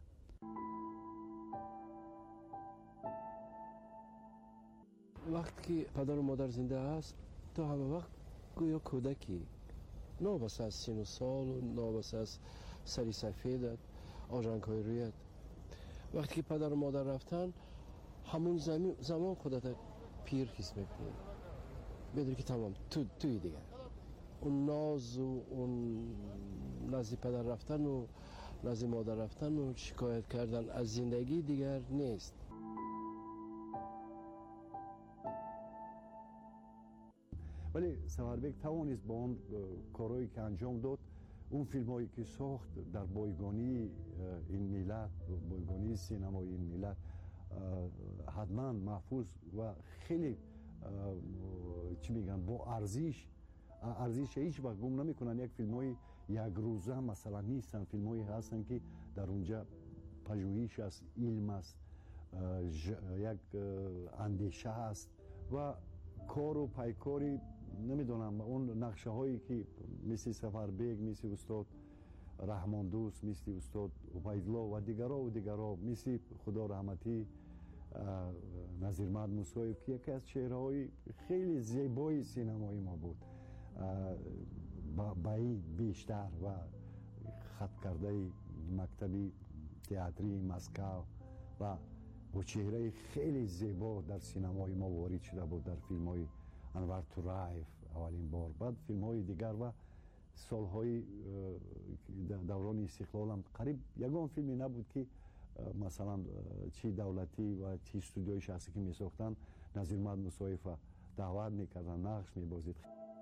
وقتی که پدر و مادر زنده است تو همه وقت گویا کودکی، نابسته از سن و سال و نابسته از سری سفیدت، آژنگ های رویت. وقتی که پدر و مادر رفتن همون زمان خودت پیر حس میکنی، بدونی که تمام توی دیگه اون ناز و اون نزد پدر رفتن و نزد مادر رفتن و شکایت کردن از زندگی دیگر نیست. ولی سفربگ توانست با اون کارهایی که انجام داد، اون فیلم هایی که ساخت در بایگانی این ملت، بایگانی سینمای این ملت، حتما محفوظ و خیلی چی میگن با ارزش هیچ وقت گم نمیکنن. یک فیلم های یک روزه مثلا نیستن، فیلم هایی هستن که در اونجا پژوهش است، علم است، یک اندیشه است و کار و پیکاری نمیدونم اون نقشه هایی که مثل سفربگ، مثل استاد رحمان دوست، مثل استاد عبیدالله و دیگرها مثل خدا رحمتی نظیرمرد موسویف که یکی از چهره‌های خیلی زیبای سینمای ما بود، بعید بیشتر و خط کرده مکتبی تئاتری مسکو و با چهره خیلی زیبا در سینمای ما وارد شده بود در فیلم های انور تورایف اولین بار، بعد فیلم های دیگر و سالهای دوران استقلال هم قریب یگان فیلمی نبود که مثلا چی دولتی و چی استودیوی شخصی که می ساختن نظیرمرد موسویف دعوت میکردن، نقش میبازید.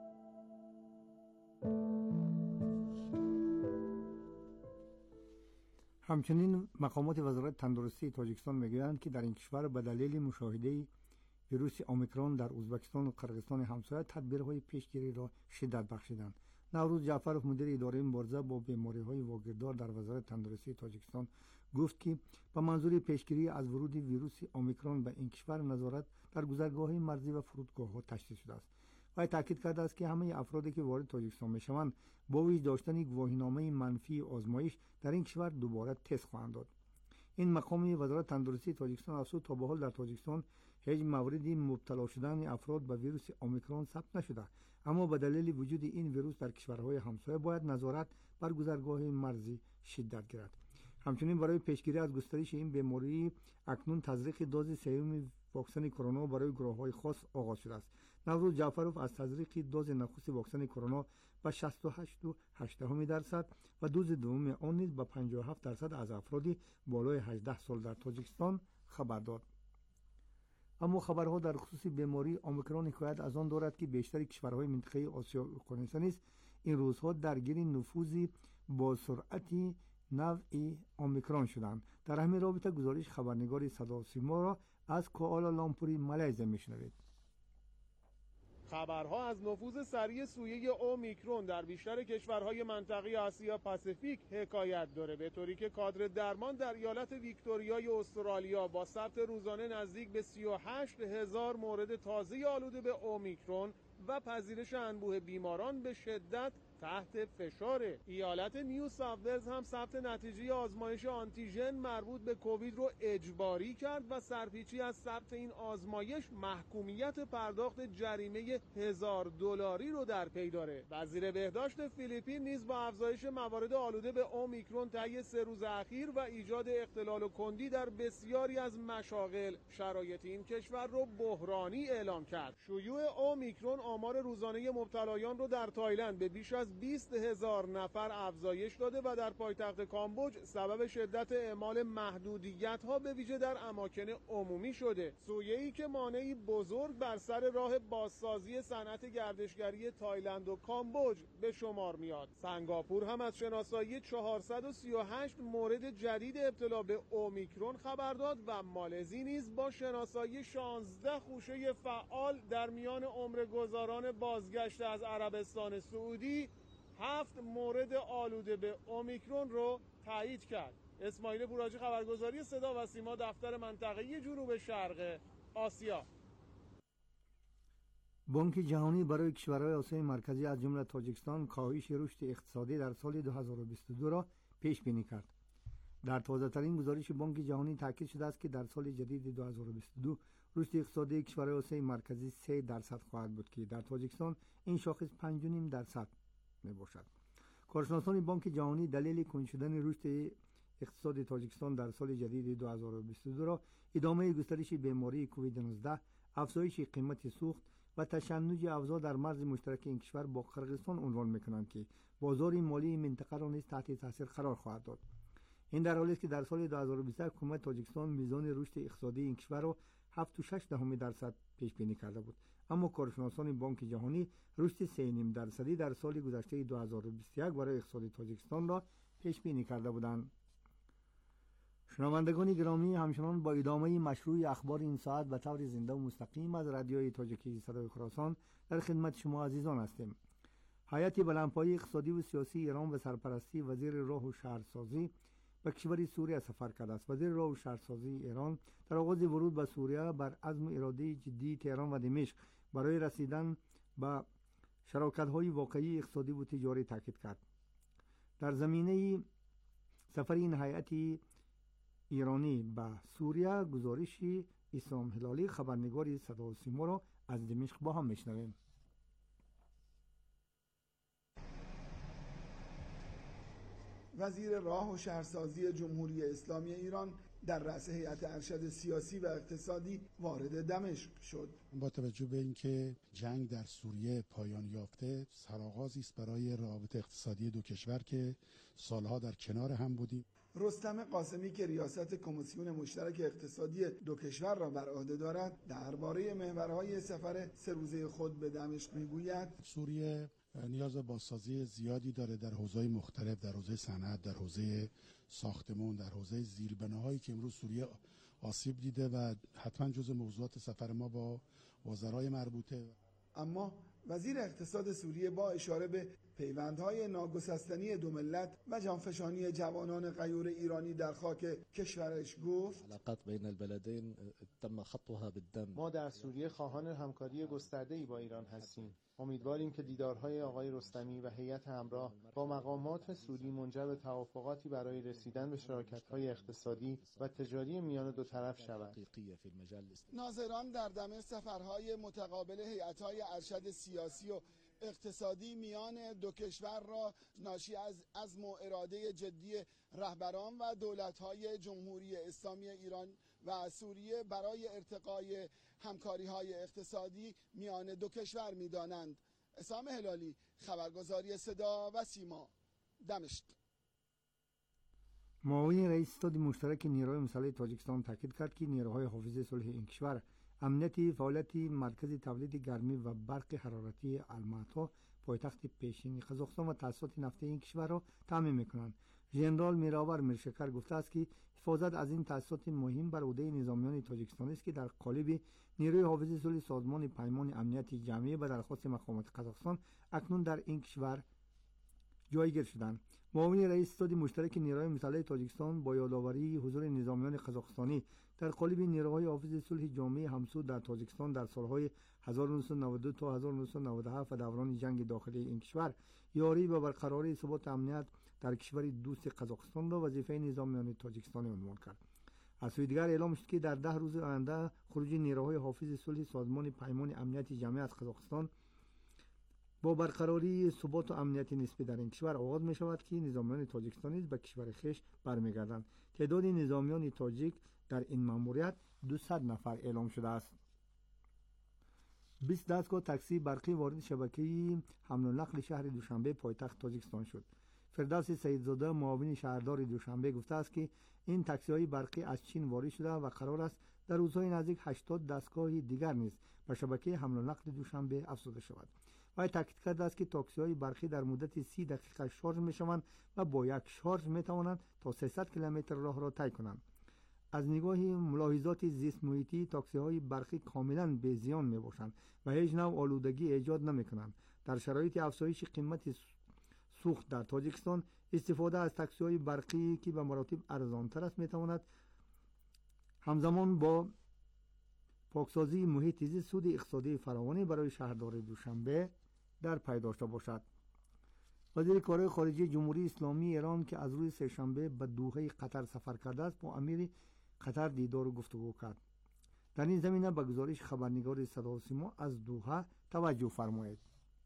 همچنین مقامات وزارت تندرستی تاجیکستان میگویند که در این کشور به دلیل مشاهده ویروس اومیکرون در ازبکستان و قرقیزستان همسایه تدبیرهای پیشگیری را شدت بخشیدند. نوروز جعفرов مدیر اداره مبارزه با بیماری‌های واگیردار در وزارت تندرستی تاجیکستان گفت که به منظور پیشگیری از ورود ویروس اومیکرون به این کشور نظارت در گذرگاه‌های مرزی و فرودگاه‌ها تشدید شده است. و تاکید کرده است که همه افرادی که وارد تاجیکستان میشوند با وجود داشتن گواهینامه منفی آزمایش در این کشور دوباره تست خواهند داد. این مقام وزارت تندرستی تاجیکستان افزود تا به حال در تاجیکستان هیچ موردی مبتلا شدن افراد به ویروس اومیکرون ثبت نشده، اما به دلیل وجود این ویروس در کشورهای همسایه باید نظارت بر گذرگاه مرزی شدت گیرد. همچنین برای پیشگیری از گسترش این بیماری اکنون تزریق دوز سوم واکسن کرونا برای گروه‌های خاص آغاز شده است. نوروز جعفروف از تزریق دوز نخست واکسن کرونا به 68.8% و دوز دوم آن نیز به 57% از افراد بالای 18 سال در تاجیکستان خبر داد. اما خبرها در خصوص بیماری اومیکرون حکایت از آن دارد که بیشتر کشورهای منطقه آسیا افغانستان است این روزها درگیر نفوذی با سرعت نوع اومیکرون شدند. در همین رابطه گزارش خبرنگار صدا و سیما را از کوالالامپور مالزی میشنوید. خبرها از نفوذ سریع سویه اومیکرون در بیشتر کشورهای منطقه آسیا پاسیفیک حکایت داره، به طوری که کادر درمان در ایالت ویکتوریای استرالیا با ثبت روزانه نزدیک به 38,000 مورد تازه آلوده به اومیکرون و پذیرش انبوه بیماران به شدت تحت فشاره. ایالت نیو ساوت ولز هم ثبت نتیجه آزمایش آنتیژن مربوط به کووید رو اجباری کرد و سرپیچی از ثبت این آزمایش محکومیت پرداخت جریمه $1000 رو در پی داره. وزیر بهداشت فیلیپین نیز با افزایش موارد آلوده به اومیکرون طی 3 روز اخیر و ایجاد اختلال و کندی در بسیاری از مشاغل شرایط این کشور رو بحرانی اعلام کرد. شیوع اومیکرون آمار روزانه مبتلایان رو در تایلند به بیش از 20,000 نفر افزایش داده و در پایتخت کامبوج سبب شدت اعمال محدودیت‌ها به ویژه در اماکن عمومی شده. سویه‌ای که مانعی بزرگ بر سر راه بازسازی صنعت گردشگری تایلند و کامبوج به شمار میاد. سنگاپور هم از شناسایی 438 مورد جدید ابتلا به اومیکرون خبر داد و مالزی نیز با شناسایی 16 خوشه فعال در میان عمرگذاران بازگشت از عربستان سعودی 7 مورد آلوده به اومیکرون رو تایید کرد. اسماعیل پوراجی، خبرگزاری صدا و سیما، دفتر منطقه‌ای جنوب شرق آسیا. بانک جهانی برای کشورهای آسیای مرکزی از جمله تاجیکستان کاهش رشد اقتصادی در سال 2022 را پیش بینی کرد. در تازه‌ترین گزارش بانک جهانی تاکید شده است که در سال جدید 2022 رشد اقتصادی کشورهای آسیای مرکزی 3% خواهد بود که در تاجیکستان این شاخص 5.5% میباشد. کارشناسان بانک جهانی دلیل کند شدن رشد اقتصاد تاجیکستان در سال جدید 2022 را ادامه گسترش بیماری کووید 19، افزایش قیمت سوخت و تشنج اوضاع در مرز مشترک این کشور با قرقیزستان عنوان میکنند که بازار مالی منطقه را نیز تحت تاثیر قرار خواهد داد. این در حالی است که در سال 2023 حکومت تاجیکستان میزان رشد اقتصادی این کشور را 7.6% پیش بینی کرده بود، اما کارشناسان بانک جهانی رشد 3.5% در سال گذشته 2021 برای اقتصاد تاجیکستان را پیش بینی کرده بودند. شنوندگان گرامی، همچنان با ادامه مشروع اخبار این ساعت به طور زنده و مستقیم از رادیوی تاجیکی صدای خراسان در خدمت شما عزیزان هستیم. هیئت بلندپایه اقتصادی و سیاسی ایران به سرپرستی وزیر راه و شهرسازی به کشور سوریه سفر کرده است. وزیر راه و شهرسازی ایران در آغاز ورود به سوریه بر عزم و اراده جدی تهران و دمشق برای رسیدن به شراکت‌های واقعی اقتصادی و تجاری تاکید کرد. در زمینه سفر این هیئت ایرانی به سوریه گزارش اسلام هلالی، خبرنگار صدا و سیما، را از دمشق با هم میشنویم. وزیر راه و شهرسازی جمهوری اسلامی ایران در رأس هیئت ارشد سیاسی و اقتصادی وارد دمشق شد. با توجه به اینکه جنگ در سوریه پایان یافته، سرآغازی است برای روابط اقتصادی دو کشور که سالها در کنار هم بودیم. رستم قاسمی که ریاست کمیسیون مشترک اقتصادی دو کشور را بر عهده دارد درباره محورهای سفر 3 روزه خود به دمشق میگوید سوریه نیاز به بازسازی زیادی داره در حوزه‌های مختلف، در حوزه صنعت، در حوزه ساختمان، در حوزه زیربناهایی که امروز سوریه آسیب دیده و حتما جزء موضوعات سفر ما با وزرای مربوطه. اما وزیر اقتصاد سوریه با اشاره به پیوندهای ناگسستنی دو ملت و جانفشانی جوانان غیور ایرانی در خاک کشورش گفت علاقات بین البلدین تم خطوها بالدم. ما در سوریه خواهان همکاری گسترده‌ای با ایران هستیم. امیدواریم که دیدارهای آقای رستمی و هیئت همراه با مقامات سوری منجر به توافقاتی برای رسیدن به شراکت‌های اقتصادی و تجاری میان دو طرف شود. ناظران در دمشق سفرهای متقابل هیئت‌های ارشد سیاسی و اقتصادی میان دو کشور را ناشی از عزم و اراده جدی رهبران و دولت‌های جمهوری اسلامی ایران و سوریه برای ارتقای همکاری‌های اقتصادی میان دو کشور می‌دانند. اسام هلالی، خبرگزاری صدا و سیما، دمشق. معاون رئیس ستاد مشترک نیروهای مسلح تاجیکستان تاکید کرد که نیروهای حافظ صلح این کشور امنیت فعالیت مرکز تولید گرمی و برق حرارتی الماتا پایتخت پیشین قزاقستان و تأسیسات نفتی این کشور را تامین می‌کنند. ژنرال میراور میرشکر گفته است که حفاظت از این تأسیسات مهم بر عهده نظامیان تاجیکستان است که در قالب نیروی حافظ صلح سازمان پیمان امنیت جمعی به درخواست مقامات قزاقستان اکنون در این کشور جایگیر شدند. معاون رئیس ستاد مشترک نیروهای مسلح تاجیکستان با یادآوری حضور نظامیان قزاقستانی در قالب نیروهای حافظ صلح جامعه همسو در تاجیکستان در سالهای 1992 تا 1997 و دوران جنگ داخلی این کشور یاری به برقراری ثبات امنیت در کشور دوست قزاقستان را وظیفه نظامیان تاجیکستان عنوان کرد. از سوی دیگر اعلام شد که در 10 روز آینده خروج نیروهای حافظ صلح سازمان پیمان امنیت جمعی از قزاقستان با برقراری ثبات و امنیت نسبی در این کشور آغاز می شود که نظامیان تاجیکستان نیز به کشور خویش برمیگردند. تعداد نظامیان تاجیک در این مأموریت 200 نفر اعلام شده است. 20 دستگاه تاکسی برقی وارد شبکه حمل و نقل شهر دوشنبه پایتخت تاجیکستان شد. فردوس سیدزاده معاون شهردار دوشنبه گفته است که این تاکسی‌های برقی از چین وارد شده و قرار است در روزهای نزدیک 80 دستگاه دیگر نیز به شبکه حمل و نقل دوشنبه افزوده شود. و تاکید کرده است که تاکسی‌های برقی در مدت 30 دقیقه شارژ می‌شوند و با یک شارژ می‌توانند تا 300 کیلومتر راه را طی کنند. از نگاه ملاحظات زیست محیطی تاکسی‌های برقی کاملاً بی‌زیان می‌باشند و هیچ نوع آلودگی ایجاد نمی‌کنند. در شرایط افزایش قیمت سوخت در تاجیکستان استفاده از تاکسی‌های برقی که به مراتب ارزان‌تر است می‌تواند همزمان با پاکسازی محیط زیست سود اقتصادی فراوانی برای شهردار دوشنبه در پی داشته باشد. وزیر کارهای خارجه جمهوری اسلامی ایران که از روز سه‌شنبه به دوحه قطر سفر کرده است با امیر قطر دیدار و گفتگو کرد. در این زمینه به گزارش خبرنگار صدا و سیما از دوحه توجه فرمایید.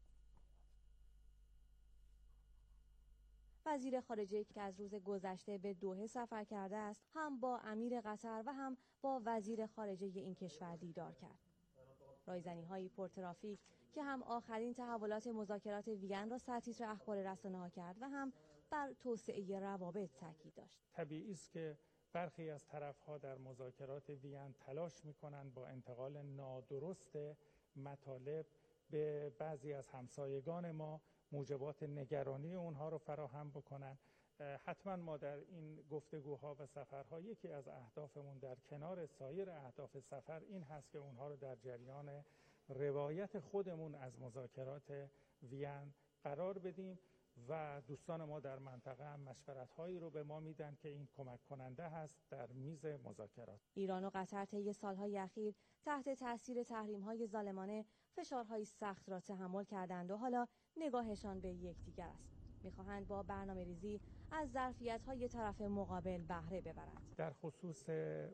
وزیر خارجه که از روز گذشته به دوحه سفر کرده است هم با امیر قطر و هم با وزیر خارجه این کشور دیدار کرد. رایزنی‌های پرترافیک که هم آخرین تحولات مذاکرات وین را سرتیتر اخبار رسانه‌ها کرد و هم بر توسعه روابط تاکید داشت. طبیعی است که برخی از طرف‌ها در مذاکرات وین تلاش می‌کنند با انتقال نادرست مطالب به بعضی از همسایگان ما موجبات نگرانی اونها رو فراهم بکنن. حتما ما در این گفتگوها و سفرها یکی از اهدافمون در کنار سایر اهداف سفر این هست که اونها رو در جریان روایت خودمون از مذاکرات وین قرار بدیم و دوستان ما در منطقه هم مشورت‌هایی رو به ما میدن که این کمک کننده هست در میز مذاکرات. ایران و قطر طی سالهای اخیر تحت تاثیر تحریم‌های ظالمانه فشارهای سخت را تحمل کردند و حالا نگاهشان به یکدیگر است. می‌خواهند با برنامه‌ریزی از ظرفیت‌های طرف مقابل بهره ببرند. در خصوص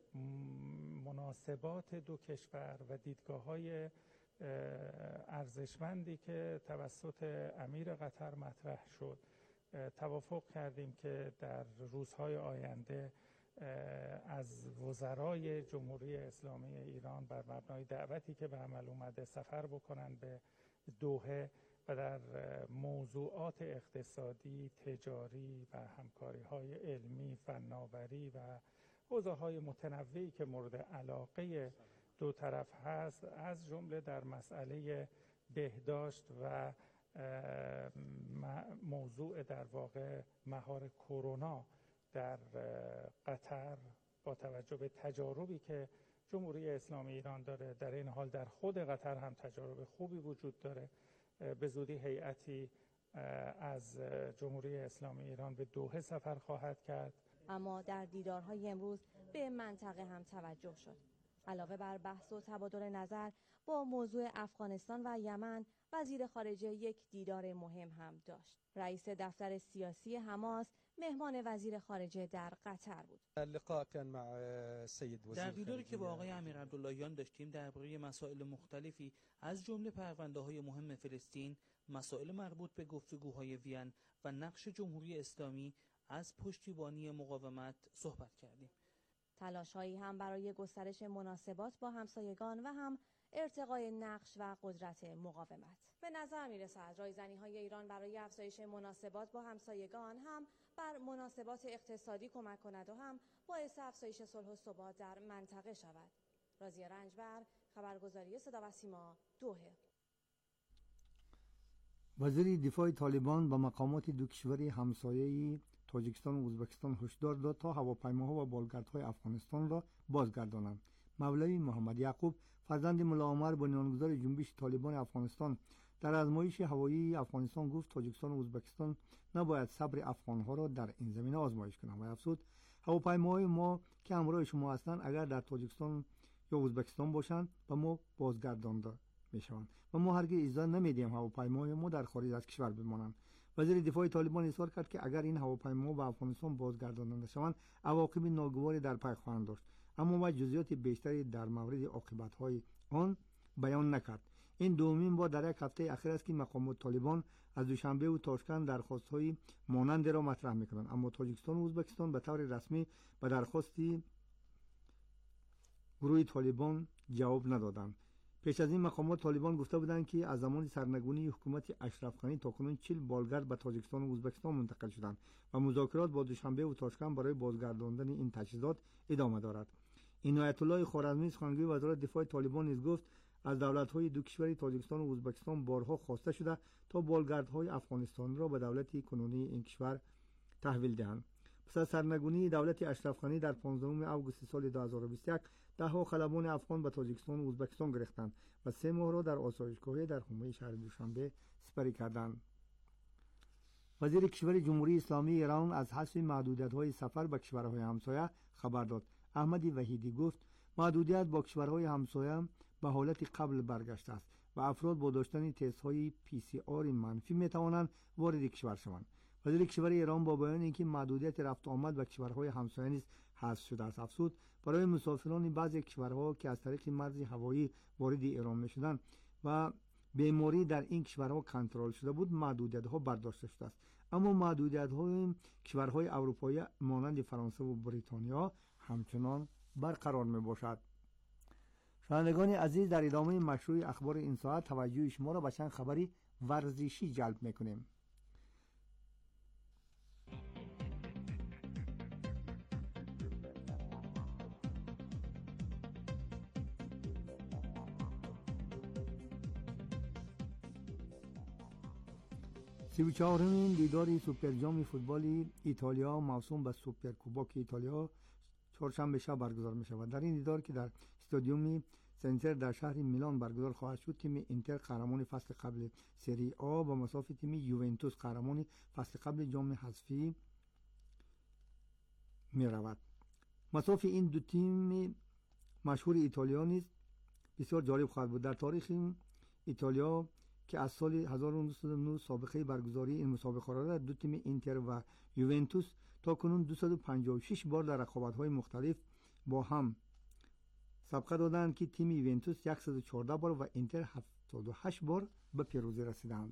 مناسبات دو کشور و دیدگاه‌های ارزشمندی که توسط امیر قطر مطرح شد توافق کردیم که در روزهای آینده از وزرای جمهوری اسلامی ایران بر مبنای دعوتی که به عمل اومده سفر بکنن به دوحه و در موضوعات اقتصادی، تجاری و همکاری‌های علمی، فناوری و حوزه‌های متنوعی که مورد علاقه دو طرف هست از جمله در مسئله بهداشت و موضوع در واقع مهار کرونا در قطر با توجه به تجاربی که جمهوری اسلامی ایران داره در این حال در خود قطر هم تجارب خوبی وجود داره. به زودی هیئتی از جمهوری اسلامی ایران به دوحه سفر خواهد کرد. اما در دیدارهای امروز به منطقه هم توجه شد. علاوه بر بحث و تبادل نظر با موضوع افغانستان و یمن، وزیر خارجه یک دیدار مهم هم داشت. رئیس دفتر سیاسی حماس مهمان وزیر خارجه در قطر بود. در دیداری که با آقای امیر عبداللهیان داشتیم درباره مسائل مختلفی از جمله پرونده‌های مهم فلسطین، مسائل مربوط به گفتگوهای وین و نقش جمهوری اسلامی از پشتیبانی مقاومت صحبت کردیم. تلاش‌هایی هم برای گسترش مناسبات با همسایگان و هم ارتقای نقش و قدرت مقاومت. به نظر می‌رسد رایزنی‌های ایران برای افزایش مناسبات با همسایگان هم بر مناسبات اقتصادی کمک کند و هم باعث افزایش صلح و ثبات در منطقه شود. راضیه رنجبر، خبرگزاری صدا و سیما، دوحه. وزیر دفاع طالبان به مقامات دو کشور همسایه تاجیکستان و ازبکستان هشدار داد تا هواپیماها و بالگردهای افغانستان را بازگردانند. مولوی محمد یعقوب، فرزند ملا عمر، بنیانگذار جنبش طالبان افغانستان، در آزمایش هوایی افغانستان گفت تاجیکستان و ازبکستان نباید صبر افغانها را در این زمینه آزمایش کنند و افزود هواپیماهای ما که همراه شما هستند اگر در تاجیکستان یا ازبکستان باشند به ما بازگردانده میشوند و ما هرگز اجازه نمیدیم هواپیماهای ما در خارج از کشور بمانند. وزیر دفاع طالبان اظهار کرد که اگر این هواپیماها به افغانستان بازگردانده شوند عواقب ناگواری در پی خواهند داشت، اما ما جزئیات بیشتری در مورد عاقبت‌های آن بیان نکرد. این دومین بار در یک هفته اخیر است که مقامات طالبان از دوشنبه و تاشکند درخواست‌های مانند را مطرح می‌کنند، اما تاجیکستان و ازبکستان به طور رسمی به درخواستی گروه طالبان جواب ندادند. پیش از این مقامات طالبان گفته بودند که از زمان سرنگونی حکومت اشرف غنی تاکنون 40 بالگرد به تاجیکستان و ازبکستان منتقل شدند و مذاکرات با دوشنبه و تاشکند برای بازگرداندن این تجهیزات ادامه دارد. عنایت الله خوارزمی، سخنگوی وزارت دفاع طالبان، نیز گفت از دولت‌های دو کشور تاجیکستان و ازبکستان بارها خواسته شده تا بالگردهای افغانستان را به دولت کنونی این کشور تحویل دهند. پس از سرنگونی دولت اشرف غنی در 15 آگوست سال 2021 ده‌ها خلبان افغان به تاجیکستان و ازبکستان گریختند و 3 ماه را در آسایشگاهی در حومه شهر دوشنبه سپری کردند. وزیر کشور جمهوری اسلامی ایران از حذف محدودیت‌های سفر به کشورهای همسایه خبر داد. احمدی وحیدی گفت محدودیت با کشورهای همسایه به حالت قبل برگشته است و افراد با داشتن تست‌های PCR منفی می‌توانند وارد کشور شوند. وزیر کشور ایران با بیان اینکه محدودیت رفت و آمد به کشورهای همسایه نیز حذف شده است افزود برای مسافران بعضی کشورها که از طریق مرز هوایی وارد ایران می‌شدند و بیماری در این کشورها کنترل شده بود محدودیت‌ها برداشته شده است، اما محدودیت‌های کشورهای اروپایی مانند فرانسه و بریتانیا همچنان برقرار میباشد. شنوندگان عزیز، در ادامه مشروع اخبار این ساعت توجه شما را به چند خبری ورزشی جلب میکنیم. سی و چهارمین دیدار سوپرجام فوتبال ایتالیا موسوم به سوپرکوپاک ایتالیا چهارشنبه شب برگزار می شود. در این دیدار که در استادیوم سنتر در شهر میلان برگزار خواهد شد، تیم اینتر قهرمان فصل قبل سری آ با مساوی تیم یوونتوس قهرمان فصل قبل جام حذفی می رود. مساوی این دو تیم مشهور ایتالیا نیز بسیار جالب خواهد بود. در تاریخ ایتالیا که از سال 1909 سابقه برگزاری این مسابقه را دارد، دو تیم اینتر و یوونتوس تا کنون 256 بار در رقابت‌های مختلف با هم سبقت دادند که تیم یوونتوس 114 بار و اینتر 78 بار به پیروزی رسیدند.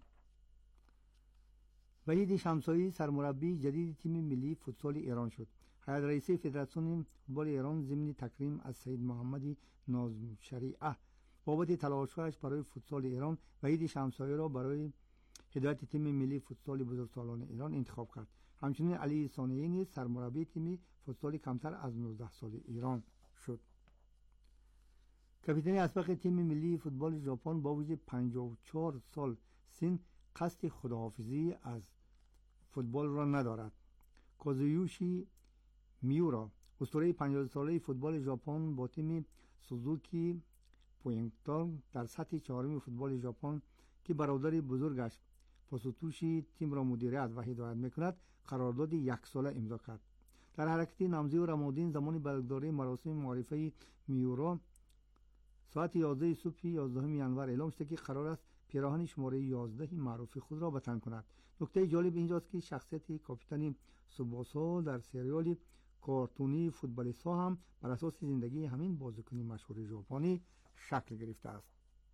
وحید شمسایی سرمربی جدید تیم ملی فوتسال ایران شد. هیئت رئیسه فدراسیون فوتبال ایران ضمن تکریم از سید محمد ناظم شریعه بابت تلاش‌هایش برای فوتسال ایران، وحید شمسایی را برای هدایت تیم ملی فوتسال بزرگسالان ایران انتخاب کرد. همچنین علی ثانیی نیز سرمربی تیم فوتسال کمتر از 19 سال ایران شد. کاپیتان اسبق تیم ملی فوتبال ژاپن با وجود 54 سال سن قصد خداحافظی از فوتبال را ندارد. کازویوشی میورا اسطوره 50 ساله فوتبال ژاپن با تیم سوزوکی پوینگتان در سطح چهارم فوتبال ژاپن که برادر بزرگش فاسوتوشی تیم را مدیریت و هدایت میکند قرارداد 1 ساله امضا کرد. در حرکت نمزی و رمادین زمان برگزاری مراسم معرفی میورا ساعت 11 صبح 11 ژانویه اعلام شد که قرار است پیراهن شماره 11 معروف خود را به تن کند. نکته جالب اینجاست که شخصیت کاپیتان سوباسا در سریال کارتونی فوتبالیستا هم بر اساس زندگی همین بازیکن مشهور ژاپنی شکل گرفته است.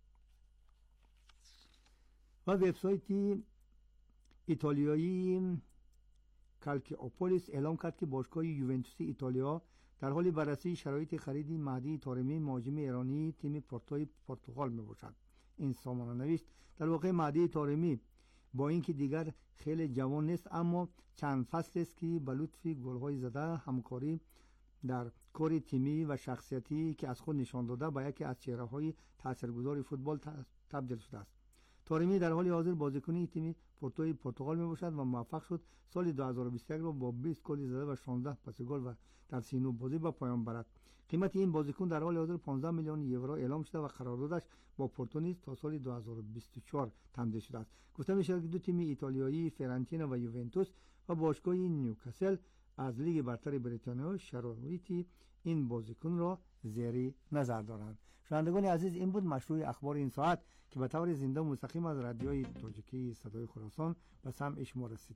و وبسایت ایتالیایی کالکیوپولیس اعلام کرد که باشگاه یوونتوس ایتالیا در حال بررسی شرایط خرید مهدی طارمی مهاجم ایرانی تیم پورتوی پرتغال میباشد. این سامانه نوشت در واقع مهدی طارمی با اینکه دیگر خیلی جوان نیست اما چند فصل است که به لطف گل‌های زده، همکاری در کار تیمی و شخصیتی که از خود نشان داده به یکی از چهره‌های تاثیرگذار فوتبال تبدیل شده است. طارمی در حال حاضر بازیکن تیم پورتوی پرتغال میباشد و موفق شد سال 2021 را با 20 گل زده و 16 پاس گل و در 39 بازی به پایان برد. قیمت این بازیکن در حال حاضر 15 میلیون یورو اعلام شده و قراردادش با پورتو نیز تا سال 2024 تمدید شده است. گفته می‌شود که دو تیم ایتالیایی فیورنتینا و یوونتوس و باشگاه نیوکاسل از لیگ برتر بریتانیا شرایط این بازیکن را زیر نظر دارند. شنوندگان عزیز، این بود مشروع اخبار این ساعت که به طور زنده و مستقیم از رادیوی تاجیکی صدای خراسان به سمع شما رسید.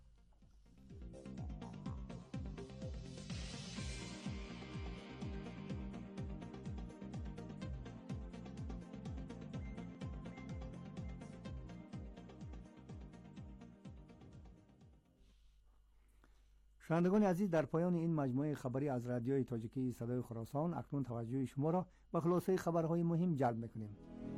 شنوندگان عزیز، در پایان این مجموعه خبری از رادیوی تاجیکی صدای خراسان اکنون توجه شما را به خلاصه خبرهای مهم جلب می‌کنیم.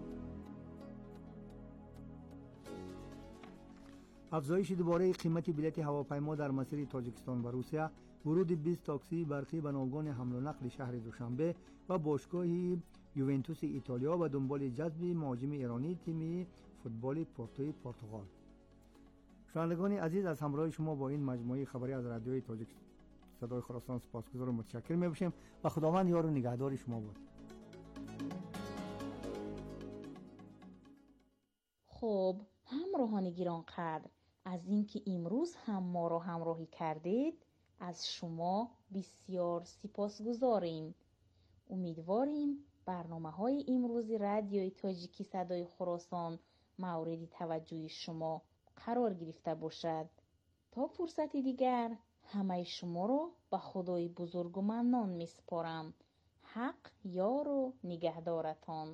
افزایش دوباره قیمت بلیط هواپیما در مسیر تاجیکستان و روسیه، ورود 20 تاکسی برقی به ناوگان حمل و نقل شهر دوشنبه و باشگاه یوونتوس ایتالیا و دنبال جذب مهاجم ایرانی تیم فوتبال پورتوی پرتغال. شنوندگان عزیز، از همراهی شما با این مجموعه خبری از رادیوی تاجیک صدای خراسان سپاسگزار و متشکر می‌باشیم و خداوند یار و نگهدار شما بود. خب همراهان گرانقدر، از اینکه امروز هم ما را همراهی کردید از شما بسیار سپاسگزاریم. امیدواریم برنامه‌های امروزی رادیوی تاجیکی صدای خراسان مورد توجه شما قرار گرفته باشد. تا فرصتی دیگر همه شما را به خدای بزرگ و منان میسپارم. حق یار و نگهدارتان.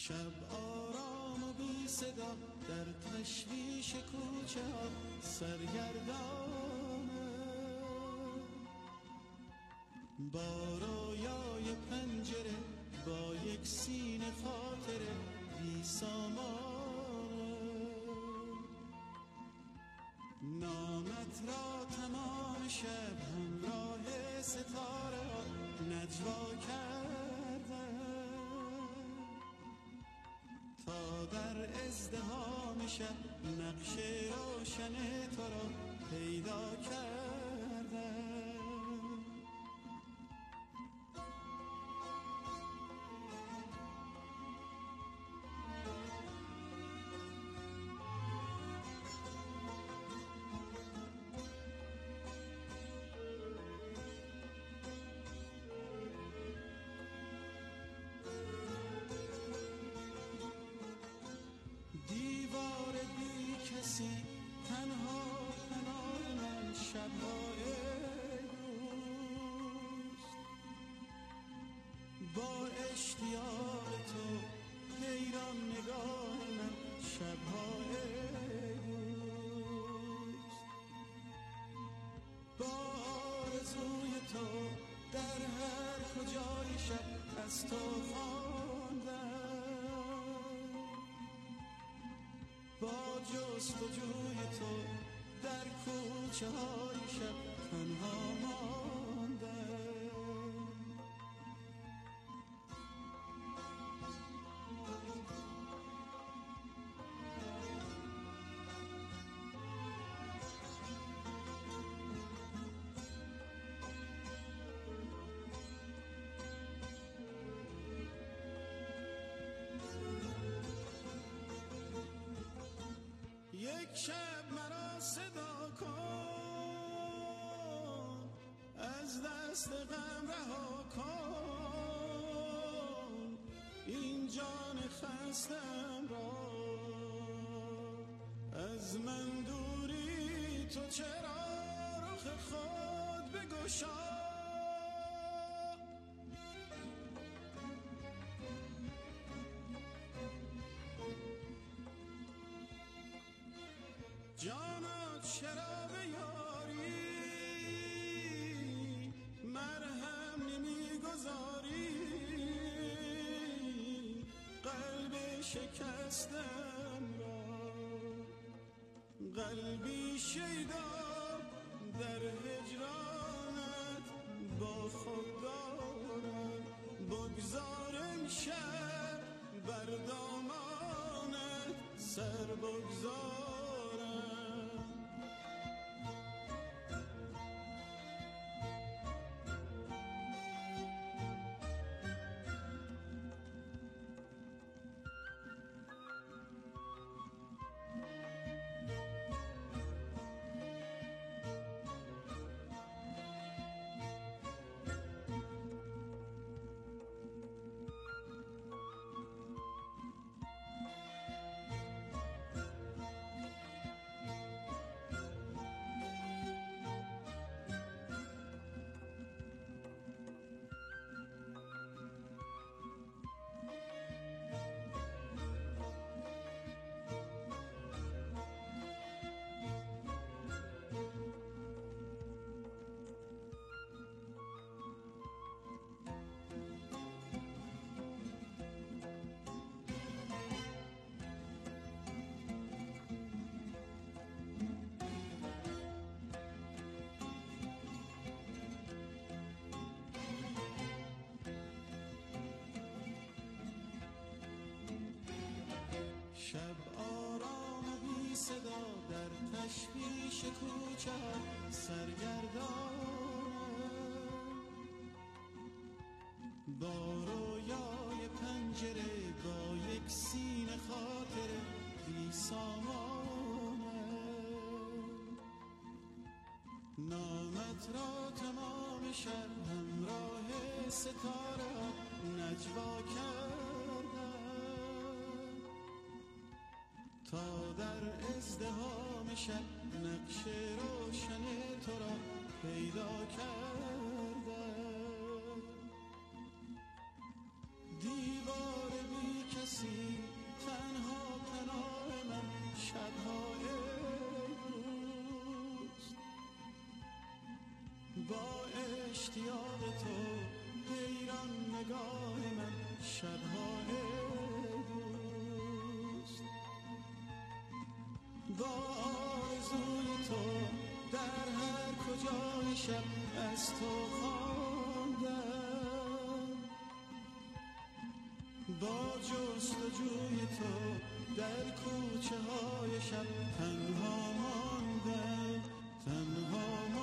شب آرام و بی صدا در تشویش کوچه ها سرگردانه، با رویای پنجره با یک سینه خاطره بی سامانه، نامت را تمام شب همراه ستاره ها نجوا کردن، تا در ازدحام شب نقش روشن تو را پیدا کردن. دیوار بی کسی تنها پناه من شب‌های دوست، با اشتیاق تو حیران نگاه من شب‌های دوست، با آرزوی تو در هر کجای شب از تو خواندم، با جستجوی تو در کوچه های شب تنها ماندم. یک شب مرا صدا کن، از دست غم رها کن، این جان خستم را از من دوری تو چرا رخ خود بگشا. جانا چرا به یاری مرهم نمیگذاری، قلب شکستم را قلبی شیدا در هجرانت با خود دارم، بگذار امشب بر دامانت سر بگذار. شب آرام و بی صدا در تشویش کوچه سرگردانه، با رویای پنجره با یک سینه خاطره بی سامانه، نامت را تمام شب همراه ستاره نجوا کردم، تا در ازدحام شب نقش روشن تو را پیدا کردم. دیوار بی کسی اشتیاق تو حیران نگاه من شبهای دوست با آرزوی تو در هر کجای شب از تو خواندم با جستجوی تو در کوچه های شب تنها ماندم تنها